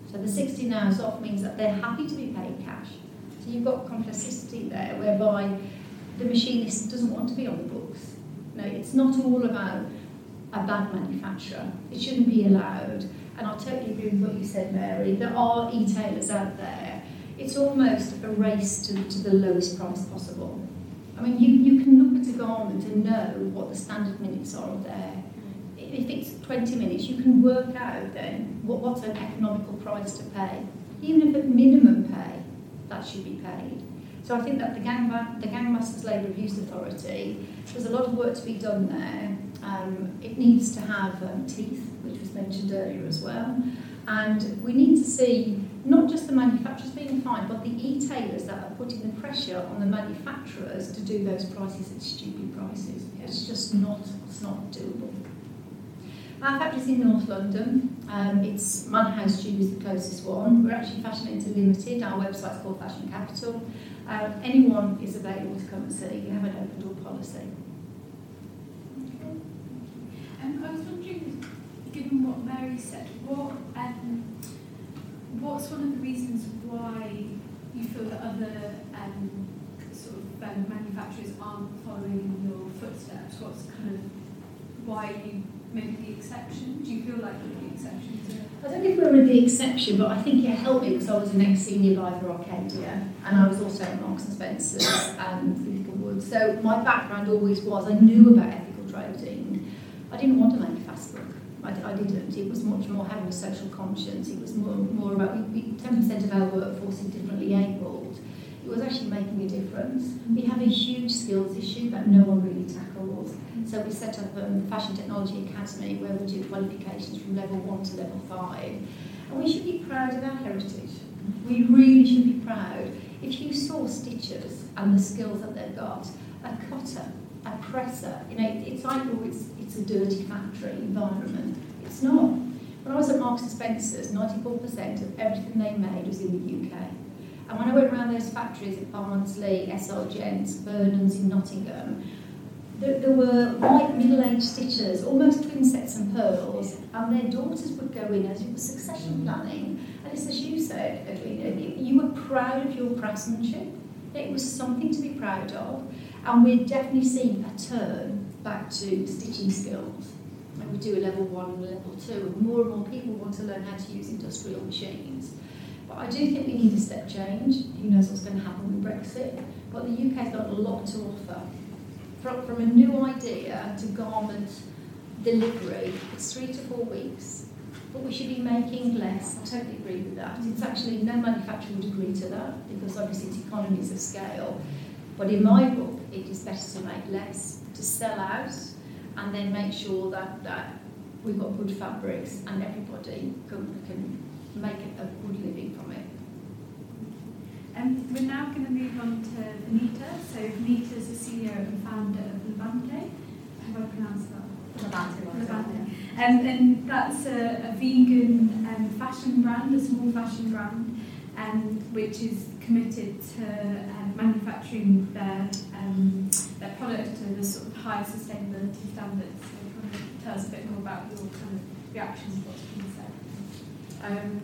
So the 16 hours off means that they're happy to be paid cash. So you've got complexity there whereby the machinist doesn't want to be on the books. No, it's not all about a bad manufacturer. It shouldn't be allowed. And I totally agree with what you said, Mary. There are e-tailers out there. It's almost a race to the lowest price possible. I mean, you can look at a garment and know what the standard minutes are there. If it's 20 minutes, you can work out then what's an economical price to pay. Even if at minimum pay, that should be paid. So I think that the Gangmasters Labour Abuse Authority, there's a lot of work to be done there. It needs to have teeth, which was mentioned earlier as well. And we need to see not just the manufacturers being fined, but the e-tailers that are putting the pressure on the manufacturers to do those prices at stupid prices. It's just not doable. Our factory's in North London. It's Manor House Tube is the closest one. We're actually Fashion Enter Limited. Our website's called Fashion Capital. Anyone is available to come and see. We have an open door policy. I was wondering, given what Mary said, what's one of the reasons why you feel that other manufacturers aren't following in your footsteps? What's kind of why you make the exception? Do you feel like you're the exception to it? I don't think we were the exception, but I think it helped me because I was an ex-senior buyer for Arcadia and I was also at Marks and Spencer's and Physical Wood. So my background always was, I knew about ethical trading. I didn't want to make a fast book. I didn't. It was much more having a social conscience. It was more about 10% of our workforce is differently abled. It was actually making a difference. We have a huge skills issue that no one really tackles. So we set up the Fashion Technology Academy where we do qualifications from level 1 to level 5. And we should be proud of our heritage. We really should be proud. If you saw stitchers and the skills that they've got, a cutter, a presser, it's like, it's a dirty factory environment. It's not. When I was at Marks and Spencer's, 94% of everything they made was in the UK. And when I went around those factories at Barnsley, SR Gents, Burnham's in Nottingham, there were white middle-aged stitchers, almost twin sets and pearls, and their daughters would go in as it was succession planning. And it's as you said, Edwina, you were proud of your craftsmanship. It was something to be proud of. And we're definitely seeing a turn back to stitching skills. And we do a level 1 and a level 2, and more people want to learn how to use industrial machines. But I do think we need a step change. Who knows what's going to happen with Brexit? But the UK's got a lot to offer. From a new idea to garment delivery, it's 3 to 4 weeks. But we should be making less. I totally agree with that. It's actually, no manufacturer would agree to that because obviously it's economies of scale. But in my book, it is better to make less, to sell out, and then make sure that we've got good fabrics and everybody can make a good living from it. We're now going to move on to Vanita. So Vanita is the CEO and founder of Levante. Have I pronounced that? Levante. And that's a vegan fashion brand, a small fashion brand, which is committed to manufacturing their product to the sort of high sustainability standards. So kind of tell us a bit more about your kind of reactions to what's been said.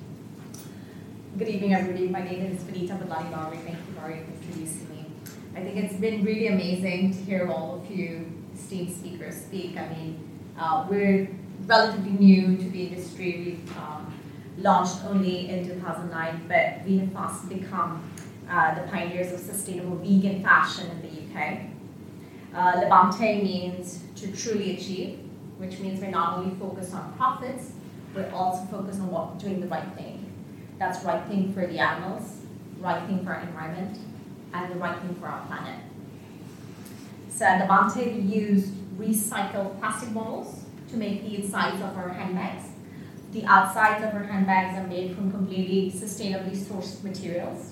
Good evening, everybody. My name is Vanita Badlani-Gowri. Thank you, Gowri, for introducing me. I think it's been really amazing to hear all of you esteemed speakers speak. I mean, we're relatively new to the industry. We've launched only in 2009, but we have fast become the pioneers of sustainable vegan fashion in the UK. Levante means to truly achieve, which means we're not only focused on profits, we're also focused on doing the right thing. That's the right thing for the animals, right thing for our environment, and the right thing for our planet. So at Levante, we use recycled plastic bottles to make the insides of our handbags. The outsides of our handbags are made from completely sustainably sourced materials.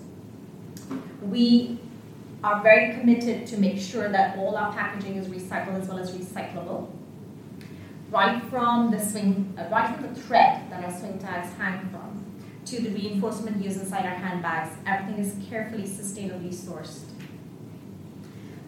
We are very committed to make sure that all our packaging is recycled as well as recyclable. Right from the thread that our swing tags hang from, to the reinforcement used inside our handbags, everything is carefully, sustainably sourced.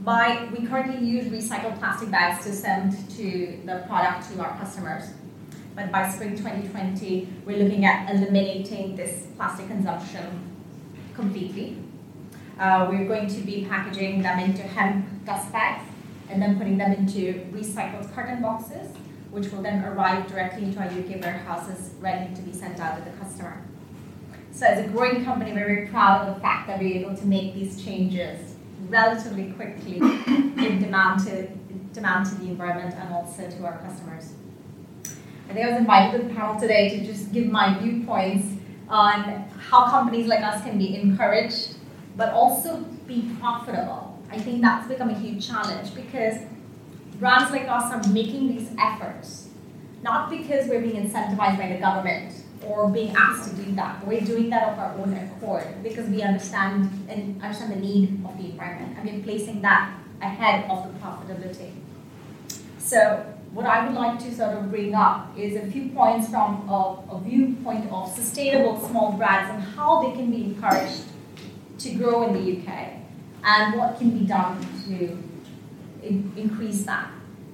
We currently use recycled plastic bags to send the product to our customers. but by spring 2020, we're looking at eliminating this plastic consumption completely. We're going to be packaging them into hemp dust bags and then putting them into recycled carton boxes, which will then arrive directly into our UK warehouses, ready to be sent out to the customer. So as a growing company, we're very proud of the fact that we're able to make these changes relatively quickly in demand to the environment and also to our customers. I think I was invited to the panel today to just give my viewpoints on how companies like us can be encouraged, but also be profitable. I think that's become a huge challenge because brands like us are making these efforts, not because we're being incentivized by the government or being asked to do that. We're doing that of our own accord because we understand the need of the environment, and we're placing that ahead of the profitability. So what I would like to sort of bring up is a few points from a viewpoint of sustainable small brands and how they can be encouraged to grow in the UK and what can be done to increase that.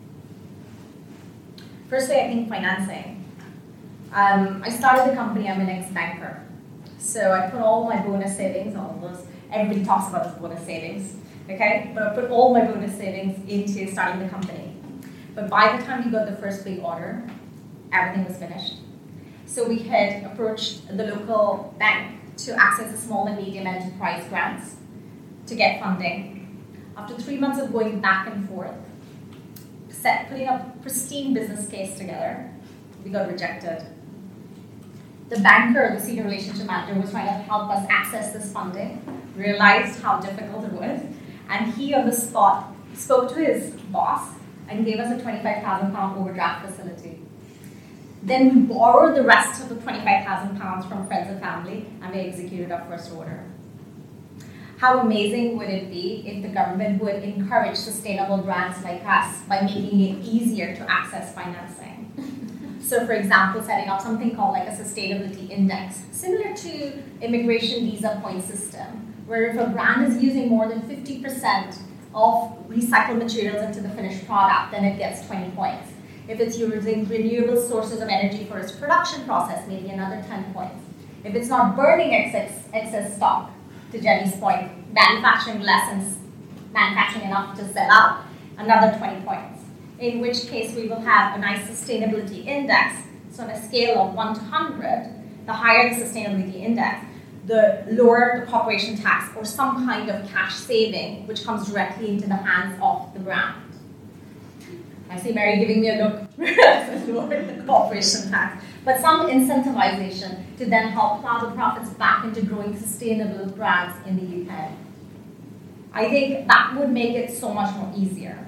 Firstly, I think financing. I started the company, I'm an ex-banker. So I put all my bonus savings, everybody talks about this bonus savings, okay? But I put all my bonus savings into starting the company. But by the time we got the first big order, everything was finished. So we had approached the local bank to access the small and medium enterprise grants to get funding. After 3 months of going back and forth, putting a pristine business case together, we got rejected. The banker, the senior relationship manager, was trying to help us access this funding, realized how difficult it was, and he on the spot spoke to his boss and gave us a £25,000 overdraft facility. Then we borrowed the rest of the £25,000 from friends and family, and we executed our first order. How amazing would it be if the government would encourage sustainable brands like us by making it easier to access financing? So for example, setting up something called like a sustainability index, similar to immigration visa point system, where if a brand is using more than 50% of recycled materials into the finished product, then it gets 20 points. If it's using renewable sources of energy for its production process, maybe another 10 points. If it's not burning excess stock, to Jenny's point, manufacturing less and manufacturing enough to sell out, another 20 points. In which case we will have a nice sustainability index. So on a scale of 1 to 100, the higher the sustainability index, the lower the corporation tax or some kind of cash saving, which comes directly into the hands of the brand. I see Mary giving me a look, lower the corporation tax. But some incentivization to then help plow the profits back into growing sustainable brands in the UK. I think that would make it so much more easier.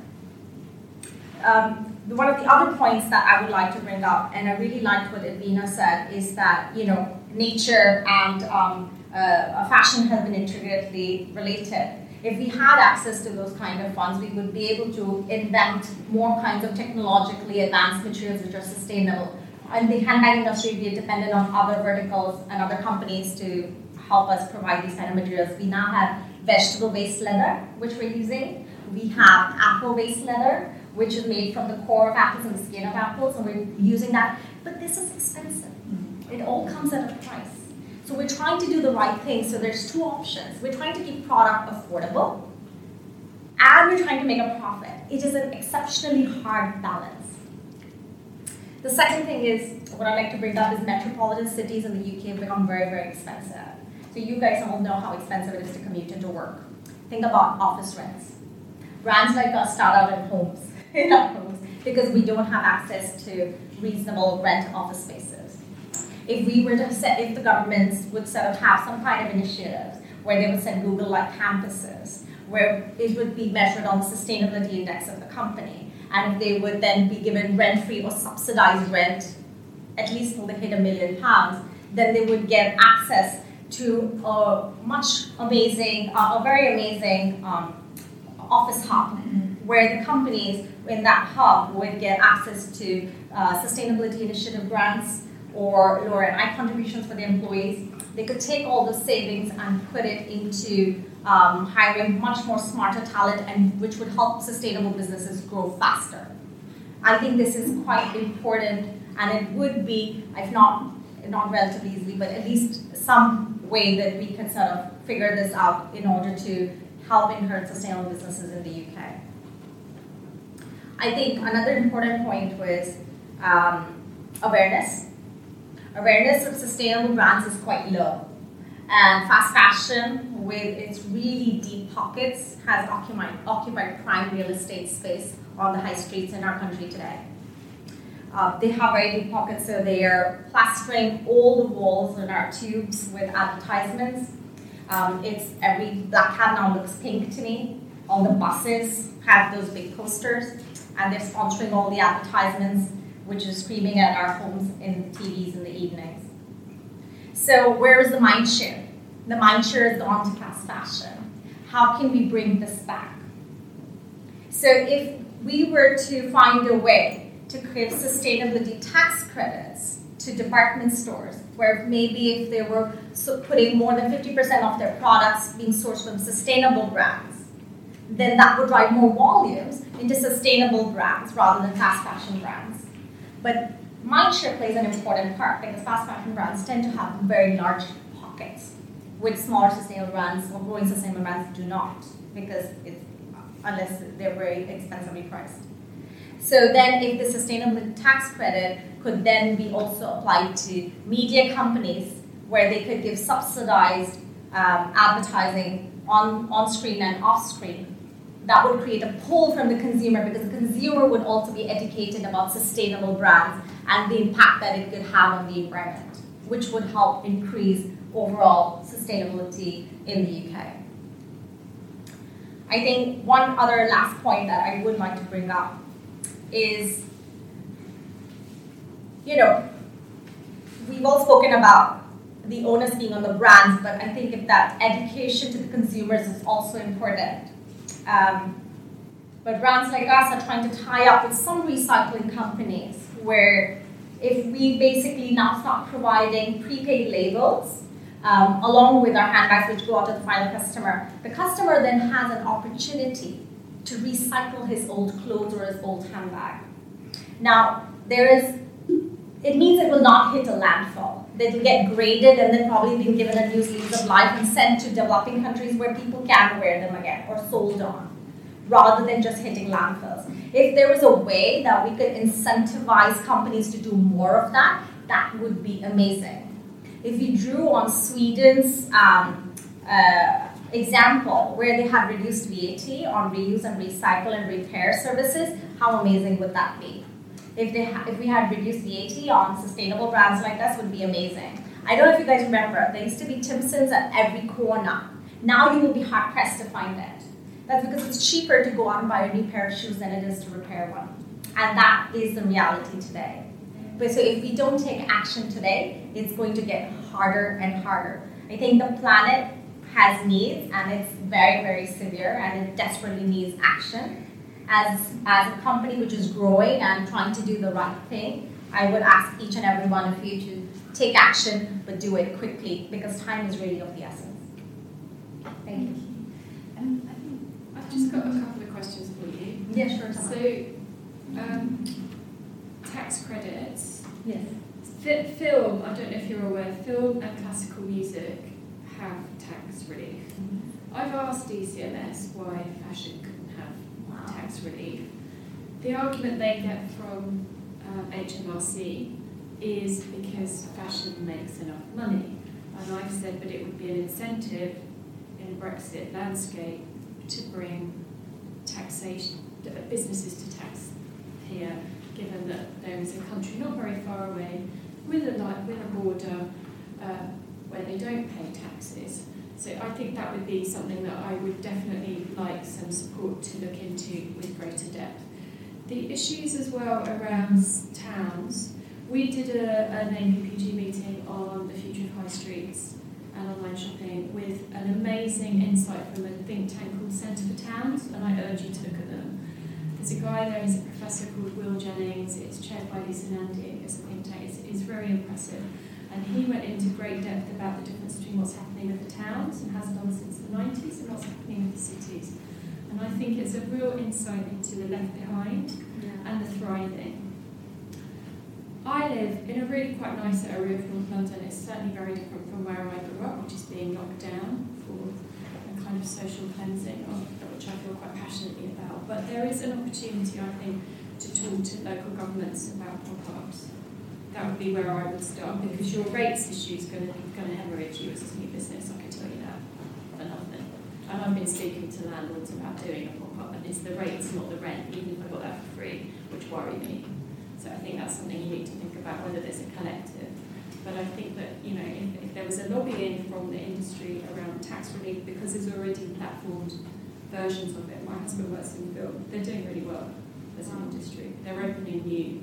One of the other points that I would like to bring up, and I really liked what Edwina said, is that nature and fashion have been intricately related. If we had access to those kind of funds, we would be able to invent more kinds of technologically advanced materials which are sustainable. And the handbag industry would be dependent on other verticals and other companies to help us provide these kind of materials. We now have vegetable-based leather, which we're using. We have apple-based leather, which is made from the core of apples and the skin of apples, and we're using that. But this is expensive. It all comes at a price. So we're trying to do the right thing. So there's two options. We're trying to keep product affordable, and we're trying to make a profit. It is an exceptionally hard balance. The second thing is, what I like to bring up is metropolitan cities in the UK have become very, very expensive. So you guys all know how expensive it is to commute into work. Think about office rents. Brands like us start out in homes, because we don't have access to reasonable rent office spaces. If the governments would sort of have some kind of initiatives where they would set Google-like campuses, where it would be measured on the sustainability index of the company, and if they would then be given rent-free or subsidized rent, at least till they hit £1 million, then they would get access to a very amazing office hub, where the companies in that hub would get access to sustainability initiative grants or lower NI contributions for the employees. They could take all the savings and put it into hiring much more smarter talent, and which would help sustainable businesses grow faster. I think this is quite important And it would be, if not relatively easily, but at least some way that we could sort of figure this out in order to help encourage sustainable businesses in the UK. I think another important point was awareness. Awareness of sustainable brands is quite low. And fast fashion, with its really deep pockets, has occupied prime real estate space on the high streets in our country today. They have very deep pockets, so they are plastering all the walls in our tubes with advertisements. Every black cat now looks pink to me. All the buses have those big posters, and they're sponsoring all the advertisements, which is screaming at our homes in TVs in the evenings. So where is the mind share? The mind share is gone to fast fashion. How can we bring this back? So if we were to find a way to give sustainability tax credits to department stores, where maybe if they were putting more than 50% of their products being sourced from sustainable brands, then that would drive more volumes into sustainable brands rather than fast fashion brands. But mindshare plays an important part because fast fashion brands tend to have very large pockets, which smaller sustainable brands or growing sustainable brands do not, because unless they're very expensively priced. So then if the sustainability tax credit could then be also applied to media companies where they could give subsidized advertising on screen and off screen, that would create a pull from the consumer because the consumer would also be educated about sustainable brands and the impact that it could have on the environment, which would help increase overall sustainability in the UK. I think one other last point that I would like to bring up is, we've all spoken about the onus being on the brands, but I think if that education to the consumers is also important. But brands like us are trying to tie up with some recycling companies where if we basically now start providing prepaid labels along with our handbags which go out to the final customer, the customer then has an opportunity to recycle his old clothes or his old handbag. Now, it means it will not hit a landfill. They will get graded and then probably be given a new lease of life and sent to developing countries where people can wear them again or sold on, rather than just hitting landfills. If there was a way that we could incentivize companies to do more of that, that would be amazing. If we drew on Sweden's example where they had reduced VAT on reuse and recycle and repair services, how amazing would that be? If we had reduced VAT on sustainable brands like us, would be amazing. I don't know if you guys remember, there used to be Timpsons at every corner. Now you will be hard-pressed to find it. That's because it's cheaper to go out and buy a new pair of shoes than it is to repair one. And that is the reality today. But so if we don't take action today, it's going to get harder and harder. I think the planet has needs, and it's very, very severe, and it desperately needs action. As a company which is growing and trying to do the right thing, I would ask each and every one of you to take action, but do it quickly, because time is really of the essence. Thank you. I've just got a couple of questions for you. Yeah, sure. So, tax credits. Yes. Film, I don't know if you're aware, film and classical music have tax relief. Mm-hmm. I've asked DCMS why fashion couldn't have tax relief. The argument they get from HMRC is because fashion makes enough money. And I've said, but it would be an incentive in a Brexit landscape to bring taxation, businesses to tax here, given that there is a country not very far away with a border where they don't pay taxes. So I think that would be something that I would definitely like some support to look into with greater depth. The issues as well around towns. We did an APPG meeting on the future of high streets and online shopping with an amazing insight from a think tank called Centre for Towns, and I urge you to look at them. There's a guy there, he's a professor called Will Jennings, it's chaired by Lisa Nandy as a think tank, it's very impressive. And he went into great depth about the difference between what's happening with the towns and has done since the 90s and what's happening with the cities. And I think it's a real insight into the left behind and the thriving. I live in a really quite nice area of North London. It's certainly very different from where I grew up, which is being locked down for a kind of social cleansing, which I feel quite passionately about. But there is an opportunity, I think, to talk to local governments about pop-ups. That would be where I would start, because your rates issue is going to hemorrhage you as a new business, I can tell you that, for nothing. And I've been speaking to landlords about doing a pop-up, and it's the rates, not the rent, even if I got that for free, which worry me. So I think that's something you need to think about, whether there's a collective. But I think that, you know, if there was a lobbying from the industry around tax relief, because there's already platformed versions of it. My husband works in film. They're doing really well as an industry. They're opening new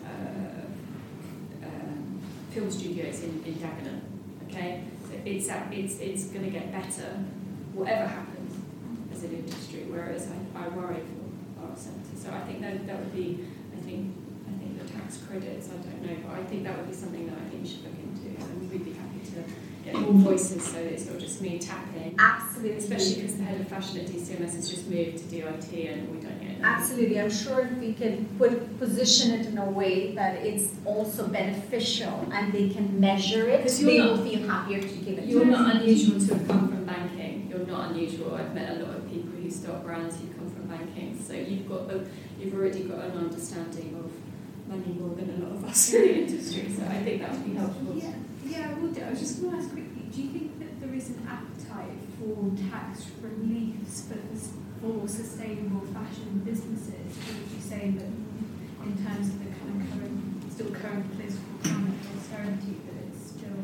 film studios in Dagenham. Okay, so it's going to get better, whatever happens as an industry. Whereas I worry for our centre. So I think that would be, I think the tax credits, I don't know, but I think that would be something that I think you should look into, and we'd be happy to get more voices so that it's not just me tapping. Absolutely. Especially because the head of fashion at DCMS has just moved to DIT and we don't yet know. Absolutely. I'm sure if we can position it in a way that it's also beneficial and they can measure it, they will feel happier to give it. You're not unusual to have come from banking. You're not unusual. I've met a lot of people who start brands who come from banking. So you've already got an understanding of money more than a lot of us in the industry. So I think that would be helpful. Yeah, I will do. I was just going to ask quickly, do you think that there is an appetite for tax reliefs for sustainable fashion businesses? Or would you say that in terms of the kind of current political climate of austerity, that it's still,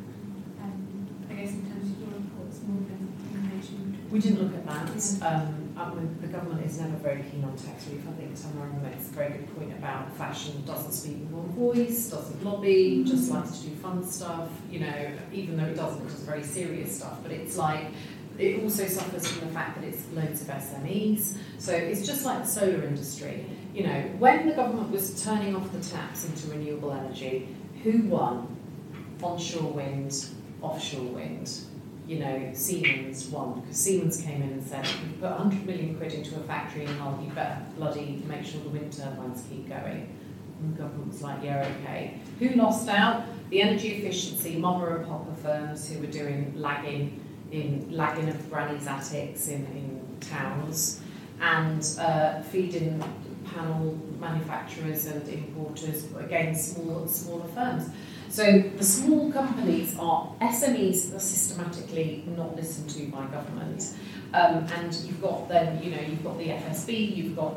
I guess in terms of your reports, more of an innovation? We didn't look at that. The government is never very keen on tax relief. I think Tamara makes a very good point about fashion doesn't speak with one voice, doesn't lobby, just likes to do fun stuff, you know, even though it does very serious stuff, but it's like, it also suffers from the fact that it's loads of SMEs. So it's just like the solar industry. You know, when the government was turning off the taps into renewable energy, who won? Onshore wind, offshore wind. You know, Siemens won, because Siemens came in and said, if you put 100 million quid into a factory in Hull, you better bloody make sure the wind turbines keep going. And the government was like, yeah, okay. Who lost out? The energy efficiency, mama and papa firms who were doing lagging of granny's attics in towns, and feeding panel manufacturers and importers, again, smaller firms. So the small companies are SMEs that are systematically not listened to by government, and you've got the FSB, you've got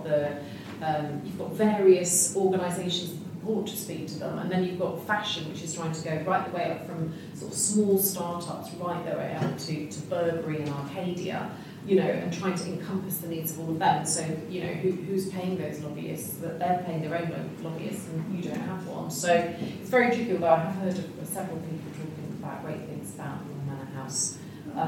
various organisations that purport to speak to them, and then you've got fashion, which is trying to go right the way up from sort of small startups right the way up to Burberry and Arcadia, you know, and trying to encompass the needs of all of them. So, you know, who's paying those lobbyists? That they're paying their own lobbyists and you don't have one. So it's very tricky, although I have heard of several people talking about great things about the Manor House.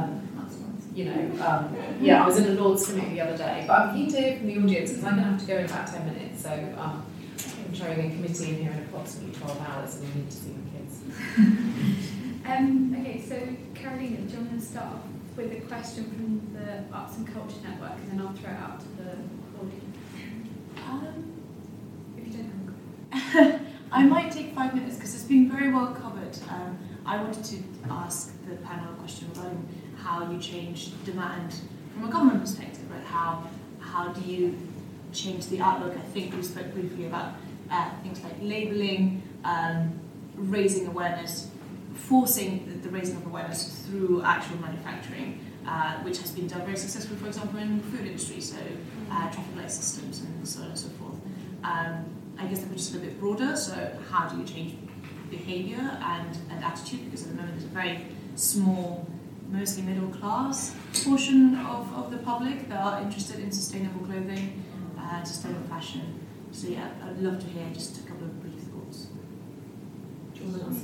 I was in a Lord's committee the other day, but I'm keen to hear from the audience because I'm going to have to go in about 10 minutes. So I'm chairing a committee in here in approximately 12 hours and we need to see the kids. Okay, so Carolina, do you want to start off with a question from the Arts and Culture Network, and then I'll throw it out to the audience. If you don't have a I might take 5 minutes because it's been very well covered. I wanted to ask the panel a question regarding how you change demand from a government perspective, right? How do you change the outlook? I think we spoke briefly about things like labelling, raising awareness, forcing the raising of awareness through actual manufacturing, which has been done very successfully, for example, in the food industry, so traffic light systems and so on and so forth. I guess the question is a bit broader, so how do you change behaviour and attitude? Because at the moment there's a very small, mostly middle class portion of the public that are interested in sustainable clothing, sustainable fashion. So yeah, I'd love to hear just a couple of brief thoughts. we'll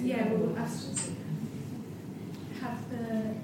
have the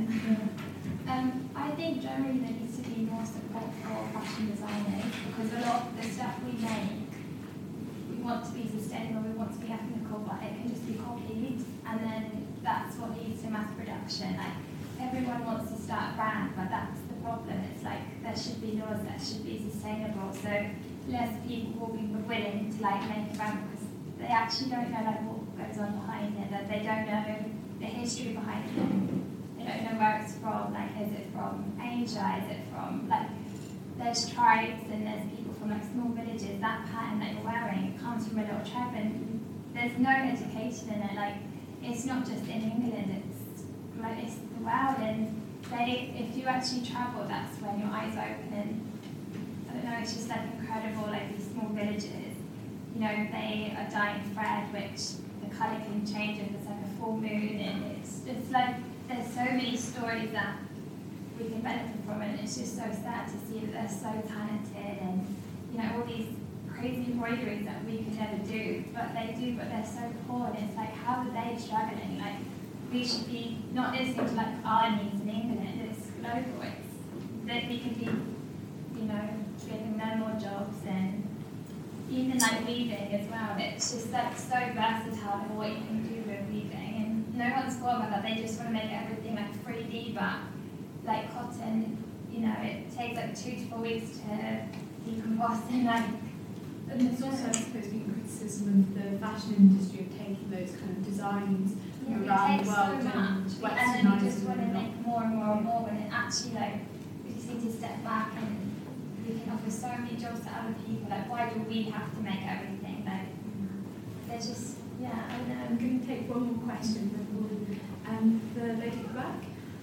I think generally there needs to be more support for fashion designers, because a lot of the stuff we make, we want to be sustainable, we want to be ethical, but it can just be copied, and then that's what leads to mass production. Like, everyone wants to start a brand, but that's the problem. It's like there should be laws that should be sustainable, so less people will be willing to like make a brand because they actually don't know like what goes on behind it, that they don't know the history behind it. They don't know where it's from, like is it from Asia, is it from like there's tribes and there's people from like small villages. That pattern that you're wearing comes from a little tribe and there's no education in it. Like it's not just in England, it's like it's the world, and if you actually travel, that's when your eyes open. And I don't know, it's just like incredible, like these small villages, you know, they are dyeing thread, which the colour can change if it's like a full moon, and it's like there's so many stories that we can benefit from, and it's just so sad to see that they're so talented, and you know, all these crazy embroideries that we could never do, but they do, but they're so poor, and it's like, how are they struggling? Like, we should be not listening to like our needs in England, it's global, it's that we could be, you know, giving them more jobs, and even like weaving as well. It's just like so versatile in what you can do with weaving, and no one's thought about that. They just want to make everything like 3D, but like cotton, you know, it takes like 2 to 4 weeks to decompose, and like. And there's also, I suppose, been criticism of the fashion industry of taking those kind of designs around the world and then you just want to make more and more and more, when it actually, like, we just need to step back, and we can offer so many jobs to other people. Like, why do we have to make everything? Like, they're just, yeah, I don't know. I'm going to take one more question before the lady at the back.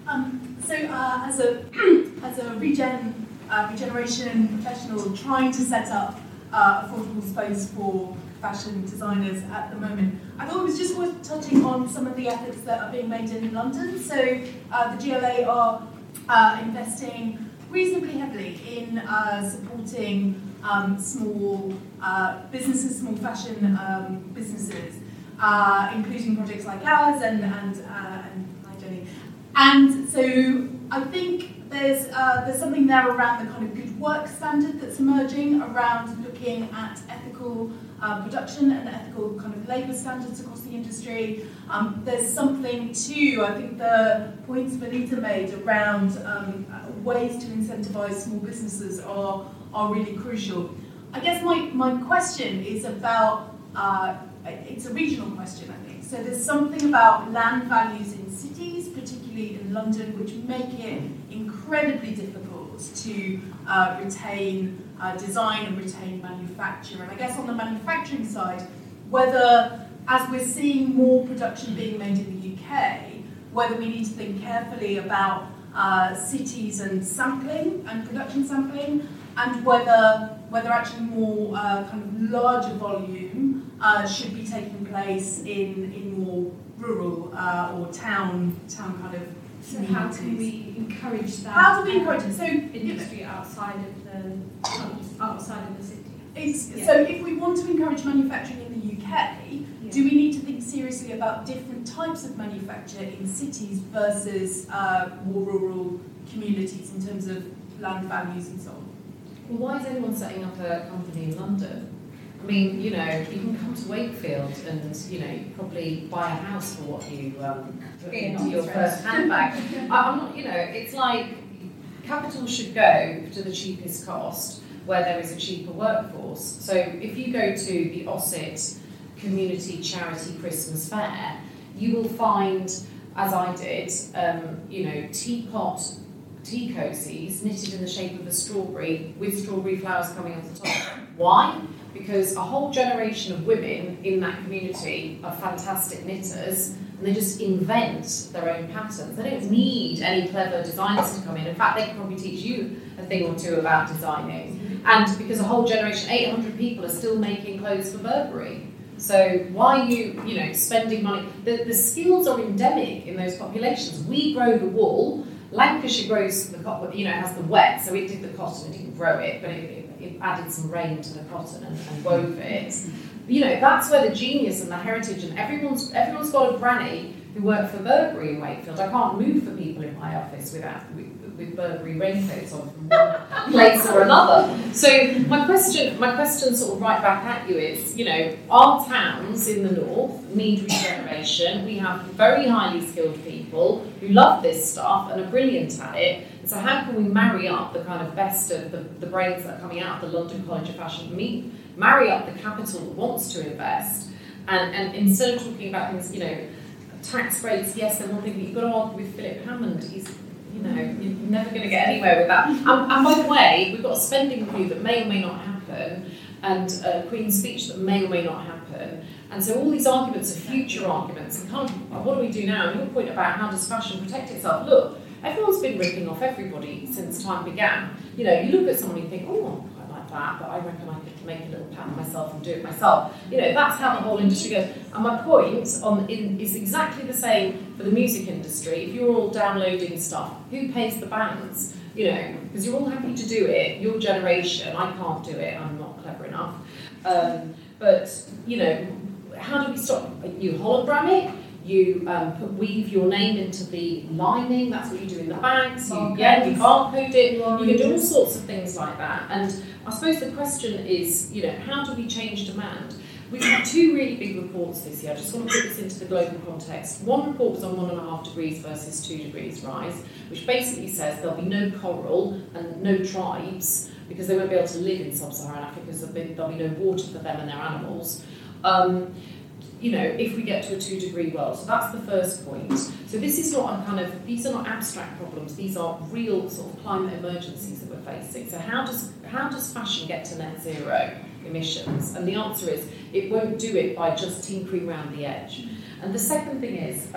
As a regeneration professional trying to set up affordable space for fashion designers at the moment, I thought it was just worth touching on some of the efforts that are being made in London. So the GLA are investing reasonably heavily in supporting small businesses, small fashion businesses, including projects like ours and hi Jenny. And so I think there's something there around the kind of good work standard that's emerging around looking at ethical production and ethical kind of labour standards across the industry. There's something too, I think the points Vanita made around ways to incentivise small businesses are really crucial. I guess my question is about, it's a regional question, I think. So there's something about land values in cities, particularly in London, which make it incredibly difficult to retain design and retain manufacture. And I guess on the manufacturing side, whether, as we're seeing more production being made in the UK, whether we need to think carefully about cities and sampling and production sampling, and whether actually more kind of larger volume should be taking place in more rural or town kind of. So how can we encourage that? How do we encourage it? So industry outside of the city. So if we want to encourage manufacturing in the UK, do we need to think seriously about different types of manufacture in cities versus more rural communities in terms of land values and so on? Well, why is anyone setting up a company in London? I mean, you know, you can come to Wakefield and, you know, you probably buy a house for what you put into your first handbag. I'm not, you know, it's like capital should go to the cheapest cost where there is a cheaper workforce. So if you go to the Ossett Community Charity Christmas Fair, you will find, as I did, you know, tea cozies knitted in the shape of a strawberry with strawberry flowers coming off the top. Why? Because a whole generation of women in that community are fantastic knitters, and they just invent their own patterns. They don't need any clever designers to come in. In fact, they can probably teach you a thing or two about designing. And because a whole generation, 800 people are still making clothes for Burberry. So why are you know, spending money? The skills are endemic in those populations. We grow the wool. Lancashire grows the cotton, you know, has the wet, so it did the cotton, it didn't grow it, but it added some rain to the cotton and wove it. You know, that's where the genius and the heritage, and everyone's got a granny who worked for Burberry in Wakefield. I can't move for people in my office with Burberry raincoats on from one place or another. So my question sort of right back at you is, you know, our towns in the north need regeneration. We have very highly skilled people who love this stuff and are brilliant at it. And so how can we marry up the kind of best of the brains that are coming out of the London College of Fashion, marry up the capital that wants to invest, And instead of talking about things, tax rates, yes, they're one thing, but you've got to argue with Philip Hammond. He's, you're never going to get anywhere with that. And by the way, we've got a spending review that may or may not happen, and a Queen's speech that may or may not happen. And so all these arguments are future arguments. And what do we do now? And your point about how does fashion protect itself? Look, everyone's been ripping off everybody since time began. You look at someone and you think, oh, I quite like that, but I reckon I could make a little pattern myself and do it myself. That's how the whole industry goes. And my point is exactly the same for the music industry. If you're all downloading stuff, who pays the bands? Because you're all happy to do it. Your generation, I can't do it. I'm not clever enough. But how do we stop? You hologram it. You weave your name into the lining. That's what you do in the banks. You barcode it. You can do all sorts of things like that. And I suppose the question is, how do we change demand? We've had 2 really big reports this year. I just want to put this into the global context. One report was on 1.5 degrees versus 2 degrees rise, which basically says there'll be no coral and no tribes because they won't be able to live in sub-Saharan Africa because there'll be no water for them and their animals. If we get to a 2 degree world. So that's the first point. So this is not these are not abstract problems, these are real sort of climate emergencies that we're facing. So how does fashion get to net zero emissions? And the answer is, it won't do it by just tinkering around the edge. And the second thing is,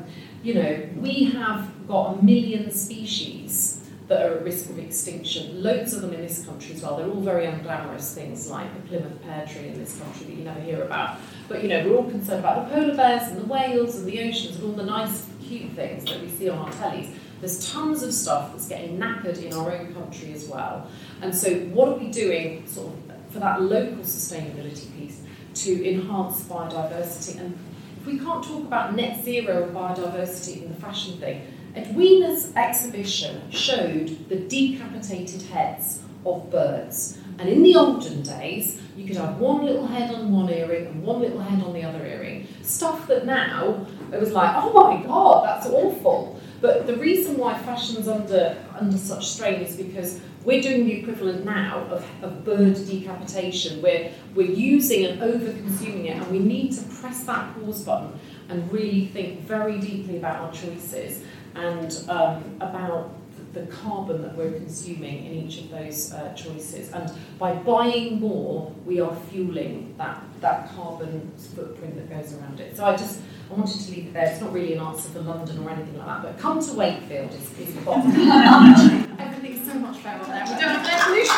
we have got 1 million species that are at risk of extinction, loads of them in this country as well. They're all very unglamorous things like the Plymouth pear tree in this country that you never hear about. But we're all concerned about the polar bears and the whales and the oceans and all the nice, cute things that we see on our tellies. There's tons of stuff that's getting knackered in our own country as well. And so what are we doing sort of for that local sustainability piece to enhance biodiversity? And if we can't talk about net zero and biodiversity in the fashion thing, Edwina's exhibition showed the decapitated heads of birds. And in the olden days, you could have one little head on one earring and one little head on the other earring. Stuff that now, it was like, oh my God, that's awful. But the reason why fashion's under such strain is because we're doing the equivalent now of bird decapitation, where we're using and over-consuming it, and we need to press that pause button and really think very deeply about our choices and about the carbon that we're consuming in each of those choices. And by buying more, we are fueling that carbon footprint that goes around it. So I wanted to leave it there. It's not really an answer for London or anything like that, but come to Wakefield is the bottom line. Everything's so much better there. We don't have air pollution.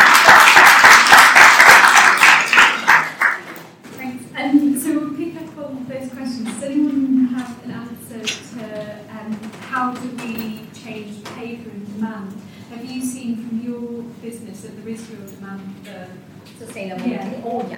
Thanks. So we'll pick up on those questions. Does anyone have an answer to how do we change behaviour and demand? Have you seen from your business that there is real demand for sustainability? Yeah. Oh, yeah.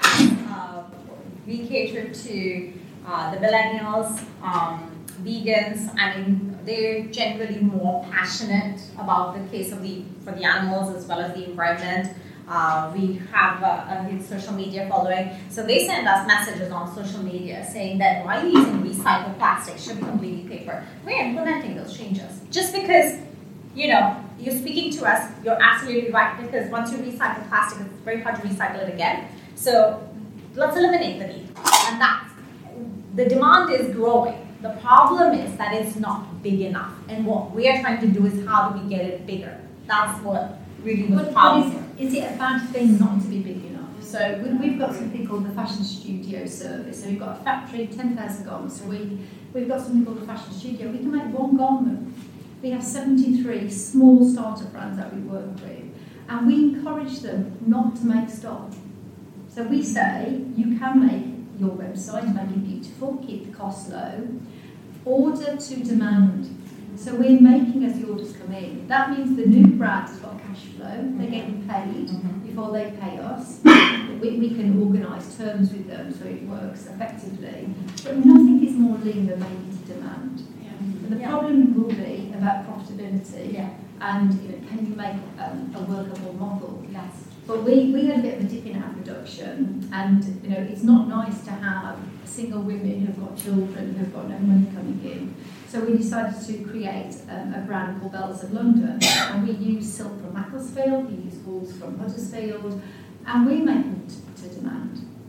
We cater to the millennials, vegans. I mean, they're generally more passionate about the case of for the animals as well as the environment. We have a huge social media following. So they send us messages on social media saying that why are you using recycled plastic? Should be completely paper. We're implementing those changes. Just because, you're speaking to us, you're absolutely right, because once you recycle plastic, it's very hard to recycle it again. So let's eliminate the need. And the demand is growing. The problem is that it's not big enough. And what we are trying to do is how do we get it bigger? That's what really was the problem. Is it a bad thing not to be big enough? So we've got something called the Fashion Studio Service. So we've got a factory, 10,000 garments a week. We've got something called the Fashion Studio. We can make one garment. We have 73 small startup brands that we work with. And we encourage them not to make stock. So we say, you can make your website, make it beautiful, keep the cost low, order to demand. So we're making as the orders come in. That means the new brand has got cash flow, they're getting paid before they pay us. We can organise terms with them so it works effectively. But nothing is more lean than making to demand. And the problem will be about profitability and can you make a workable model? Yes. But we had a bit of a dip in our production, and it's not nice to have single women who've got children who've got no money coming in. So we decided to create a brand called Bells of London, and we use silk from Macclesfield, we use wools from Huddersfield, and we make them to demand.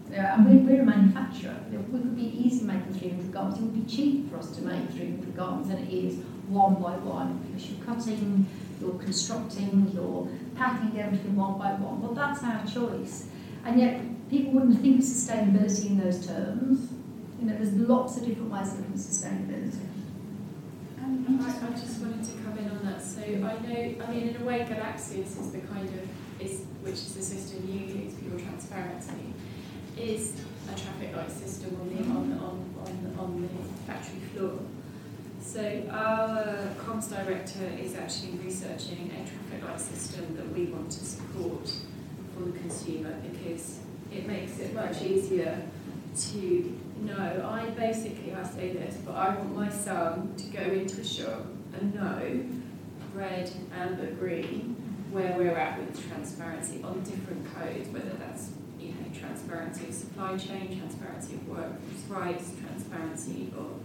And we're a manufacturer. We could be easy making 300 garments. It would be cheap for us to make 300 garments than it is one by one, because you're cutting, you're constructing, you're packing everything one by one. But that's our choice. And yet people wouldn't think of sustainability in those terms. You know, there's lots of different ways of looking at sustainability. I just wanted to come in on that. So I know, I mean, in a way, Galaxius is the kind of, which is the system you use, Pure Transparency, is a traffic light system on the factory floor. So our comms director is actually researching a traffic light system that we want to support for the consumer, because it makes it much easier to know. I say this, but I want my son to go into a shop and know red, amber, green, where we're at with transparency on different codes, whether that's transparency of supply chain, transparency of workers' rights, transparency of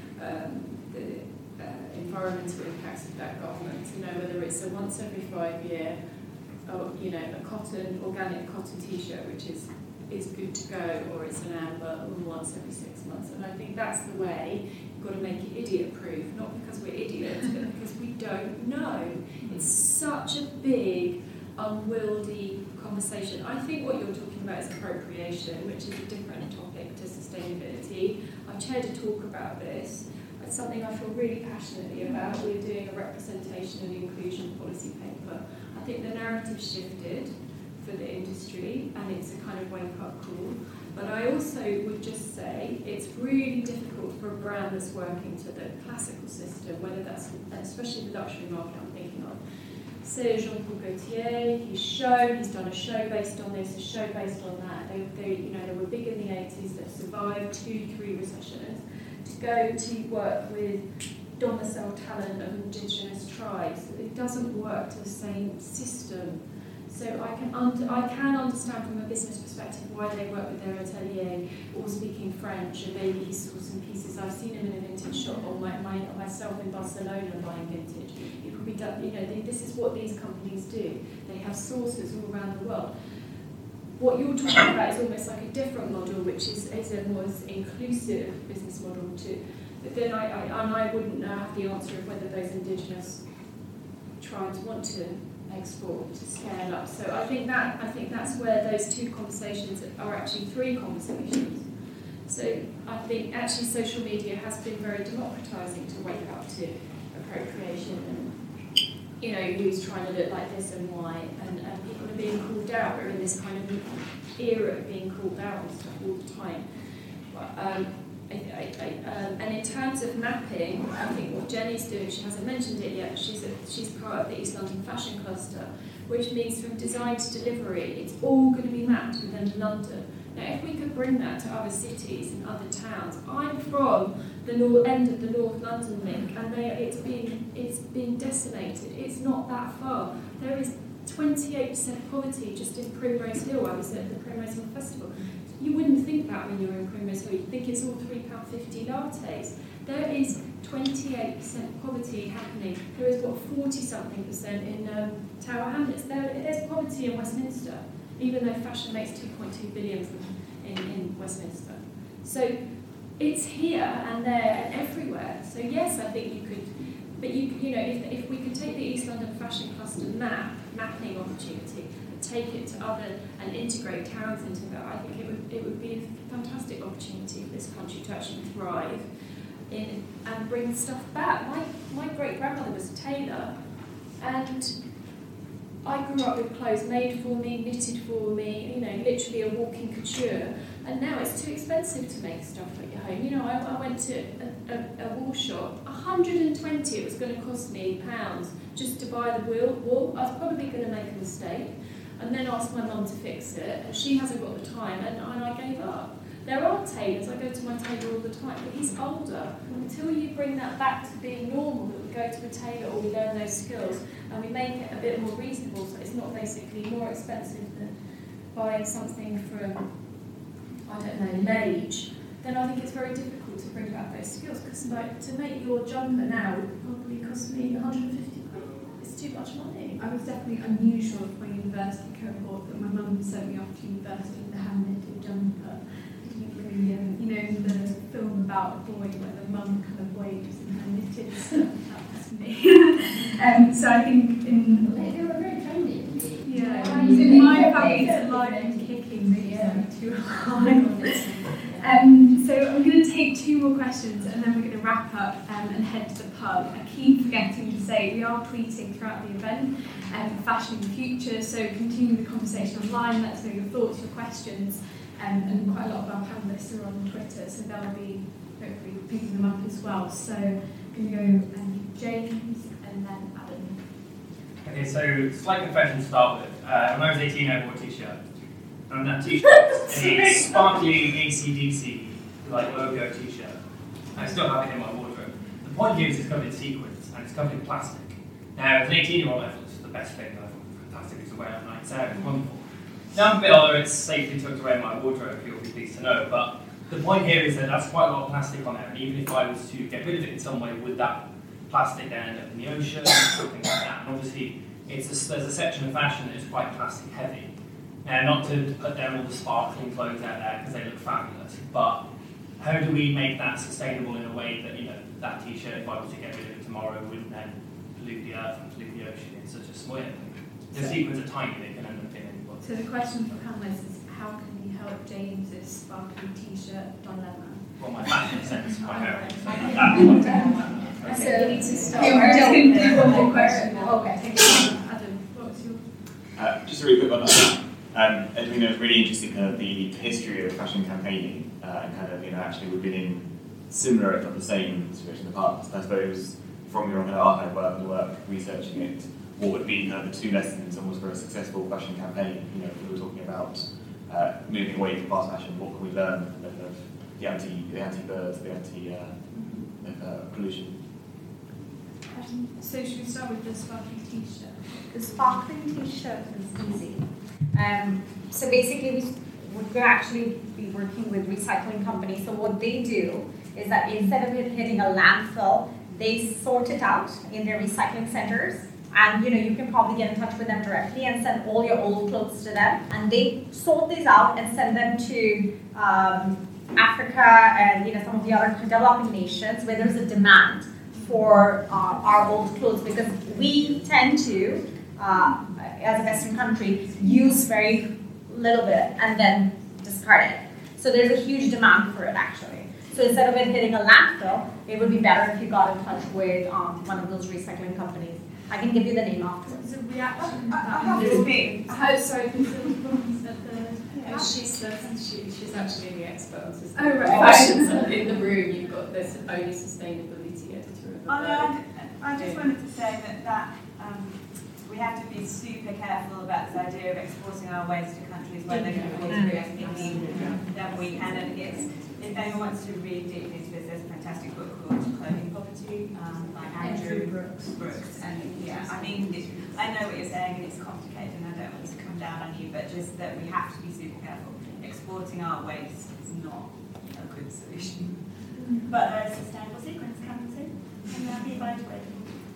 the environmental impacts of that garment. Whether it's a once every 5 year, or a organic cotton t-shirt, which is good to go, or it's an amber, or once every 6 months. And I think that's the way. You've got to make it idiot-proof, not because we're idiots, but because we don't know. It's such a big, unwieldy conversation. I think what you're talking about is appropriation, which is a different topic to sustainability. I chaired a talk about this. It's something I feel really passionately about. We're doing a representation and inclusion policy paper. I think the narrative shifted for the industry, and it's a kind of wake-up call. But I also would just say it's really difficult for a brand that's working to the classical system, whether that's, especially the luxury market I'm thinking of. Say Jean-Paul Gaultier, he's done a show based on this, a show based on that. They were big in the 80s, they've survived 2-3 recessions. To go to work with domicile talent of indigenous tribes, it doesn't work to the same system. So I can understand from a business perspective why they work with their atelier, or speaking French, and maybe he saw some pieces. I've seen him in a vintage shop, or myself in Barcelona buying vintage. It could be done. This is what these companies do. They have sources all around the world. What you're talking about is almost like a different model, which is a more inclusive business model too. But then I wouldn't know have the answer of whether those indigenous tribes want to export, to scale up. So I think that's where those two conversations are actually 3 conversations. So I think actually social media has been very democratising to wake up to appropriation and who's trying to look like this and why, and people are being called out. We're in this kind of era of being called out and stuff all the time. But, and in terms of mapping, I think what Jenny's doing, she hasn't mentioned it yet, she's part of the East London Fashion Cluster, which means from design to delivery, it's all going to be mapped within London. Now, if we could bring that to other cities and other towns, I'm from the end of the North London link, and it's being decimated. It's not that far. There is 28% poverty just in Primrose Hill. I was at the Primrose Hill Festival. You wouldn't think that when you're in Primrose Hill. You'd think it's all £3.50 lattes. There is 28% poverty happening. There is, 40-something% in Tower Hamlets. There's poverty in Westminster, even though fashion makes 2.2 billion in Westminster. So it's here and there and everywhere. So yes, I think you could, but if we could take the East London Fashion Cluster mapping opportunity, take it to other and integrate towns into that, I think it would be a fantastic opportunity for this country to actually thrive in and bring stuff back. My great grandmother was a tailor, and I grew up with clothes made for me, knitted for me, literally a walking couture. And now it's too expensive to make stuff at your home. I went to a wool shop, 120 it was going to cost me pounds just to buy the wool. I was probably going to make a mistake, and then asked my mum to fix it, and she hasn't got the time, and I gave up. There are tailors, I go to my tailor all the time, but he's older. Until you bring that back to being normal, that we go to a tailor or we learn those skills, and we make it a bit more reasonable, so it's not basically more expensive than buying something from, I don't know, Mage, then I think it's very difficult to bring back those skills, because to make your jumper now would probably cost me 150 quid. It's too much money. I was definitely unusual for my university cohort that my mum sent me off to university with a hand-knitted jumper. You know, the film about a boy where the mum kind of waves in her knitted stuff. That was me. So I think in They were very trendy. my family's alive and kicking, maybe too high. So I'm going to take 2 more questions and then we're going to wrap up and head to the pub. I keep forgetting to say we are tweeting throughout the event Fashion in the Future, so continue the conversation online, let us know your thoughts, your questions, and quite a lot of our panellists are on Twitter, so they'll be hopefully picking them up as well. So I'm going to go James and then Adam. Okay, so slight confession to start with. When I was 18, I wore a t-shirt. And on that t-shirt, a sparkly AC/DC like logo t-shirt. I still have it in my wardrobe. The point here is it's covered in sequins and it's covered in plastic. Now, as an 18-year-old, I thought this was the best thing. I thought fantastic to wear at night. It's wonderful. Now I'm a bit older, it's safely tucked away in my wardrobe, you'll be pleased to know. But the point here is that that's quite a lot of plastic on there, and even if I was to get rid of it in some way, would that plastic then end up in the ocean or something like that? And obviously, there's a section of fashion that is quite plastic heavy. Now, not to put down all the sparkling clothes out there because they look fabulous, but how do we make that sustainable in a way that, that t-shirt, if I was to get rid of it tomorrow, wouldn't then pollute the earth and pollute the ocean in such a small way? The sequins are tiny, they can end up in any book. So the question for panellists is how can we help James's sparkly t-shirt dilemma? Well, my fashion sense, my hair. So we need to start. Okay, We're just going to do one more question. Okay. Adam, what's your... Just a really quick one on that. Edwin, it was really interesting kind of the history of fashion campaigning and kind of, actually we've been in similar, if not the same, situation in the past. I suppose from your kind of archive work, researching it, what would be kind of the 2 lessons almost for a successful fashion campaign? If we were talking about moving away from fast fashion, what can we learn of the anti-birds, the anti-pollution? So should we start with the sparkly t-shirt? The sparkling t-shirt is easy. So basically, we're actually be working with recycling companies. So what they do is that instead of it hitting a landfill, they sort it out in their recycling centers. And you can probably get in touch with them directly and send all your old clothes to them. And they sort these out and send them to Africa and some of the other developing nations where there's a demand for our old clothes, because we tend to, as a Western country, use very little bit and then discard it. So there's a huge demand for it actually. So instead of it hitting a landfill, it would be better if you got in touch with one of those recycling companies. I can give you the name afterwards. It's a reaction. Sorry, she's actually the expert on sustainability. Oh, right. Fashion. So in the room, you've got this only sustainability editor of the I just wanted to say that we have to be super careful about this idea of exporting our waste to countries where they can afford to produce than we can. And if anyone wants to read deeply into this, there's a fantastic book called Clothing Poverty by Andrew Brooks. And I know what you're saying, and it's complicated, and I don't want to come down on you, but just that we have to be super careful. Exporting our waste is not a good solution. But there are sustainable sequence coming soon, and they'll be biodegradable.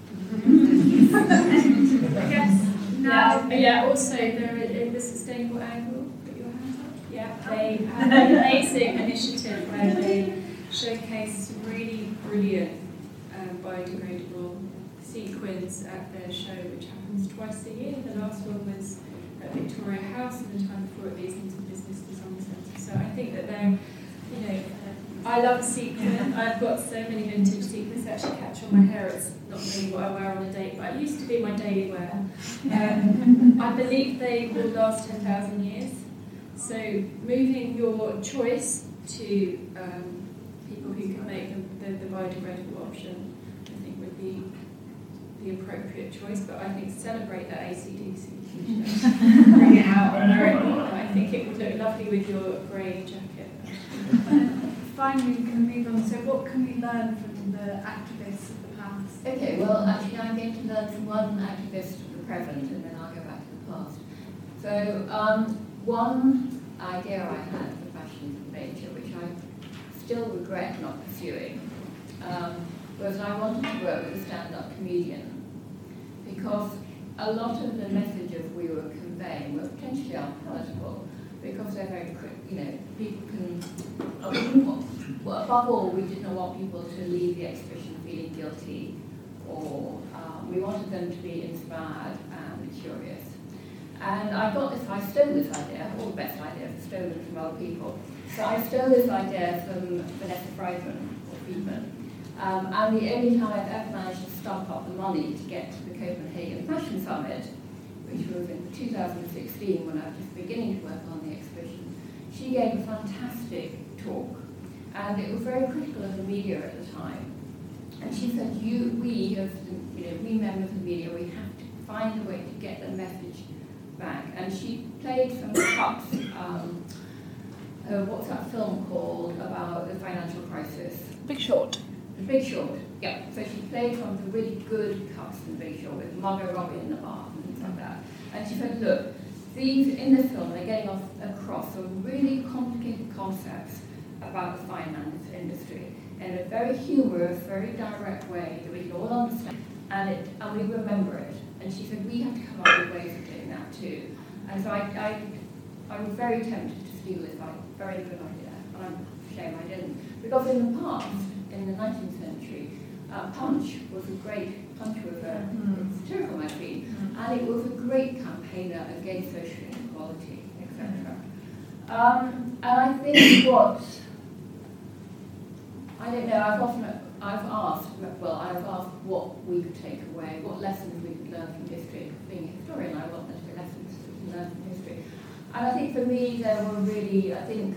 Yes. Also, there is the sustainable angle. Put your hands up. Yeah, they have an amazing initiative where they showcase some really brilliant biodegradable sequins at their show, which happens twice a year. The last one was at Victoria House, and the time before at the Islington Business Design Centre. So I think that they're, I love sequin. I've got so many vintage sequins that actually catch on my hair. It's not really what I wear on a date, but it used to be my daily wear. I believe they will last 10,000 years. So moving your choice to people who can make the biodegradable option, I think would be the appropriate choice. But I think celebrate that AC/DC t-shirt, bring it out and wear it. I think it would look lovely with your grey jacket. Finally, we're going to move on. So what can we learn from the activists of the past? Okay, well, actually, I'm going to learn from one activist of the present, and then I'll go back to the past. So, one idea I had for Fashion from Nature, which I still regret not pursuing, was I wanted to work with a stand-up comedian, because a lot of the messages we were conveying were potentially unpalatable because they're very quick, people can, well, above all, we didn't want people to leave the exhibition feeling guilty, or we wanted them to be inspired and curious. And I stole this idea, all the best ideas are stolen from other people. So I stole this idea from Vanessa Friedman. And the only time I've ever managed to stump up the money to get to the Copenhagen Fashion Summit, which was in 2016 when I was just beginning to work on the exhibition, she gave a fantastic talk. And it was very critical of the media at the time. And she said, we members of the media, we have to find a way to get the message back. And she played some cuts. What's that film called about the financial crisis? Big Short. The Big Short, yeah. So she played one of the really good cuts in The Big Short with Margot Robbie in the bath and things like that. And she said, look, these in this film, they're getting across some really complicated concepts about the finance industry in a very humorous, very direct way that we can all understand, and we remember it. And she said, we have to come up with ways of doing that too. And so I was very tempted to steal this very good idea, and I'm ashamed I didn't. Because in the past, in the 19th century, Punch was a satirical magazine, and it was a great campaigner against social inequality, etc. And I think I don't know, I've asked what we could take away, what lessons we could learn from history. Being a historian, I want there to be lessons to learn from history. And I think for me, there were really, I think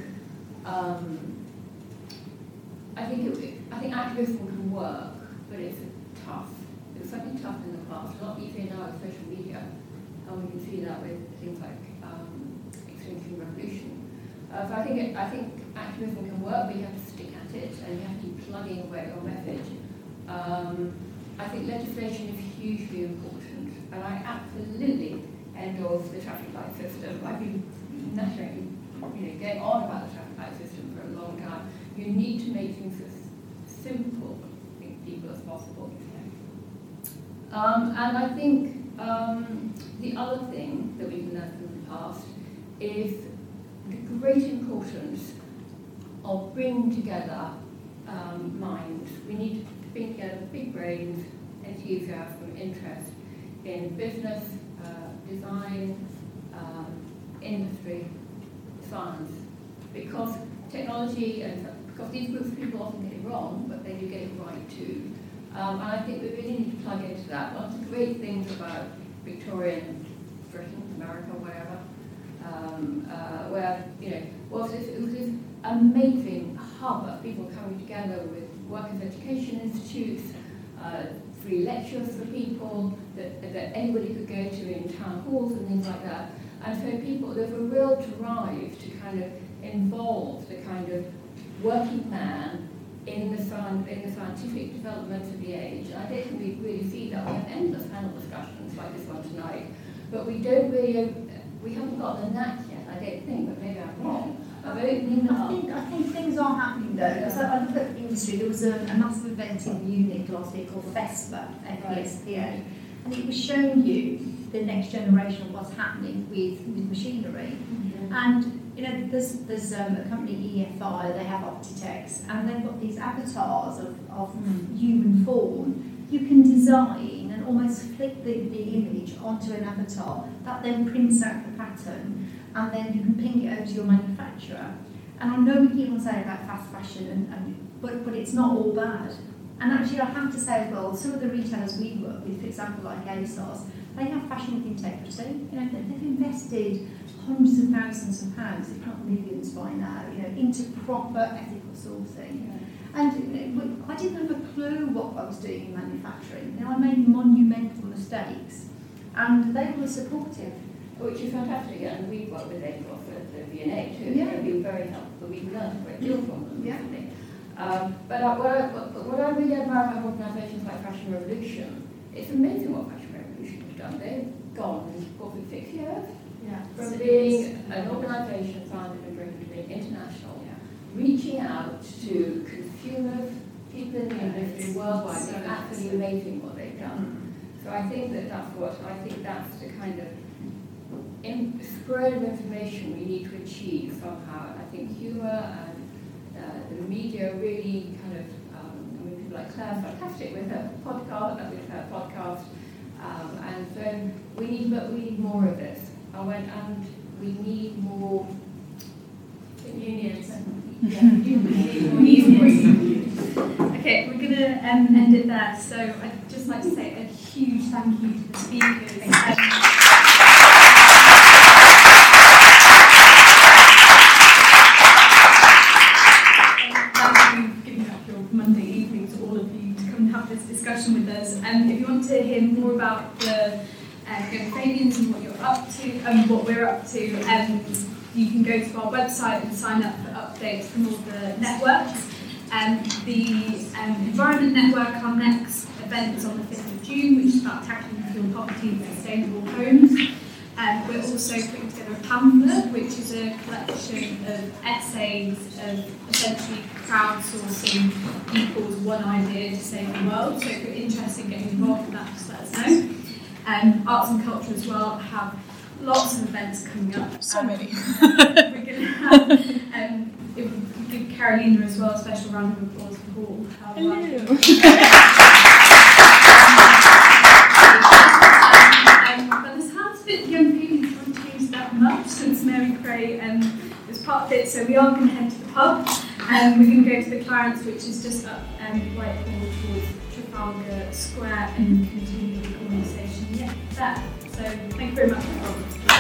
activism can work, but it's tough. It was certainly tough in the past, a lot easier now with social media, and we can see that with things like Extinction Revolution. So I think activism can work, but you have to stick at it, and you have to keep plugging away your message. I think legislation is hugely important, and I absolutely endorse the traffic light system. I've been naturally, going on about the traffic light system for a long time. You need to make things as simple for people as possible. And I think the other thing that we can learn from the past is the great importance of bringing together minds. We need to bring together big brains, enthusiasm, interest in business, design, industry, science, because technology because these groups of people often get it wrong, but they do get it right too. And I think we really need to plug into that. One of the great things about Victorian Britain, America, wherever, where it was this amazing hub of people coming together with workers' education institutes, free lectures for people that anybody could go to in town halls and things like that. And so there's a real drive to kind of involve the kind of working man in the scientific development of the age. And I don't think we really see that. We have endless panel discussions like this one tonight, but we haven't got the knack yet, I don't think, but maybe I'm wrong. I think things are happening though. So I look at the industry, there was a massive event in Munich last year called FESPA, FESPA, and it was showing you the next generation of what's happening with machinery. Mm-hmm. And there's a company, EFI, they have Optitex, and they've got these avatars of human form. You can design and almost flick the image onto an avatar that then prints out the pattern, and then you can ping it over to your manufacturer. And I know we keep on saying about fast fashion, but it's not all bad. And actually, I have to say as well, some of the retailers we work with, for example, like ASOS, they have fashion with integrity. They've invested hundreds of thousands of pounds, if not millions by now, into proper ethical sourcing. Yeah. And I didn't have a clue what I was doing in manufacturing. I made monumental mistakes, and they were supportive. Which is fantastic, and we've worked with ASOS at the V&A too. Yeah. They've been very helpful. We've learned a great deal from them. Yeah. But what I really admire about organisations like Fashion Revolution, it's amazing what Fashion Revolution has done. They've gone in 6 years from being an organisation founded in Britain to being international, reaching out to consumers, people in the industry worldwide. It's absolutely amazing what they've done. So I think that's that's the kind of spread of information we need to achieve somehow. And I think humour and the media really kind of, people like Claire's fantastic with her podcast, and so we need more of this. And we need more unions. Okay, we're going to end it there. So I'd just like to say a huge thank you to the speakers. Monday evening to all of you to come and have this discussion with us. If you want to hear more about the Fabians and what you're up to and what we're up to, you can go to our website and sign up for updates from all the networks. The Environment Network, our next event is on the 5th of June, which is about tackling fuel poverty and sustainable homes. We're also putting together a pamphlet, which is a collection of essays of essentially crowdsourcing people's one idea to save the world. So if you're interested in getting involved in that, just let us know. Arts and culture as well have lots of events coming up. So many. We're going to have, if we could give Carolina as well a special round of applause for Paul. By the sounds of it, the young people haven't changed that much since Mary Cray was part of it, so we are going to head to the pub. We're going to go to the Clarence, which is just up Whitehall towards Trafalgar Square, and continue the conversation there. So thank you very much.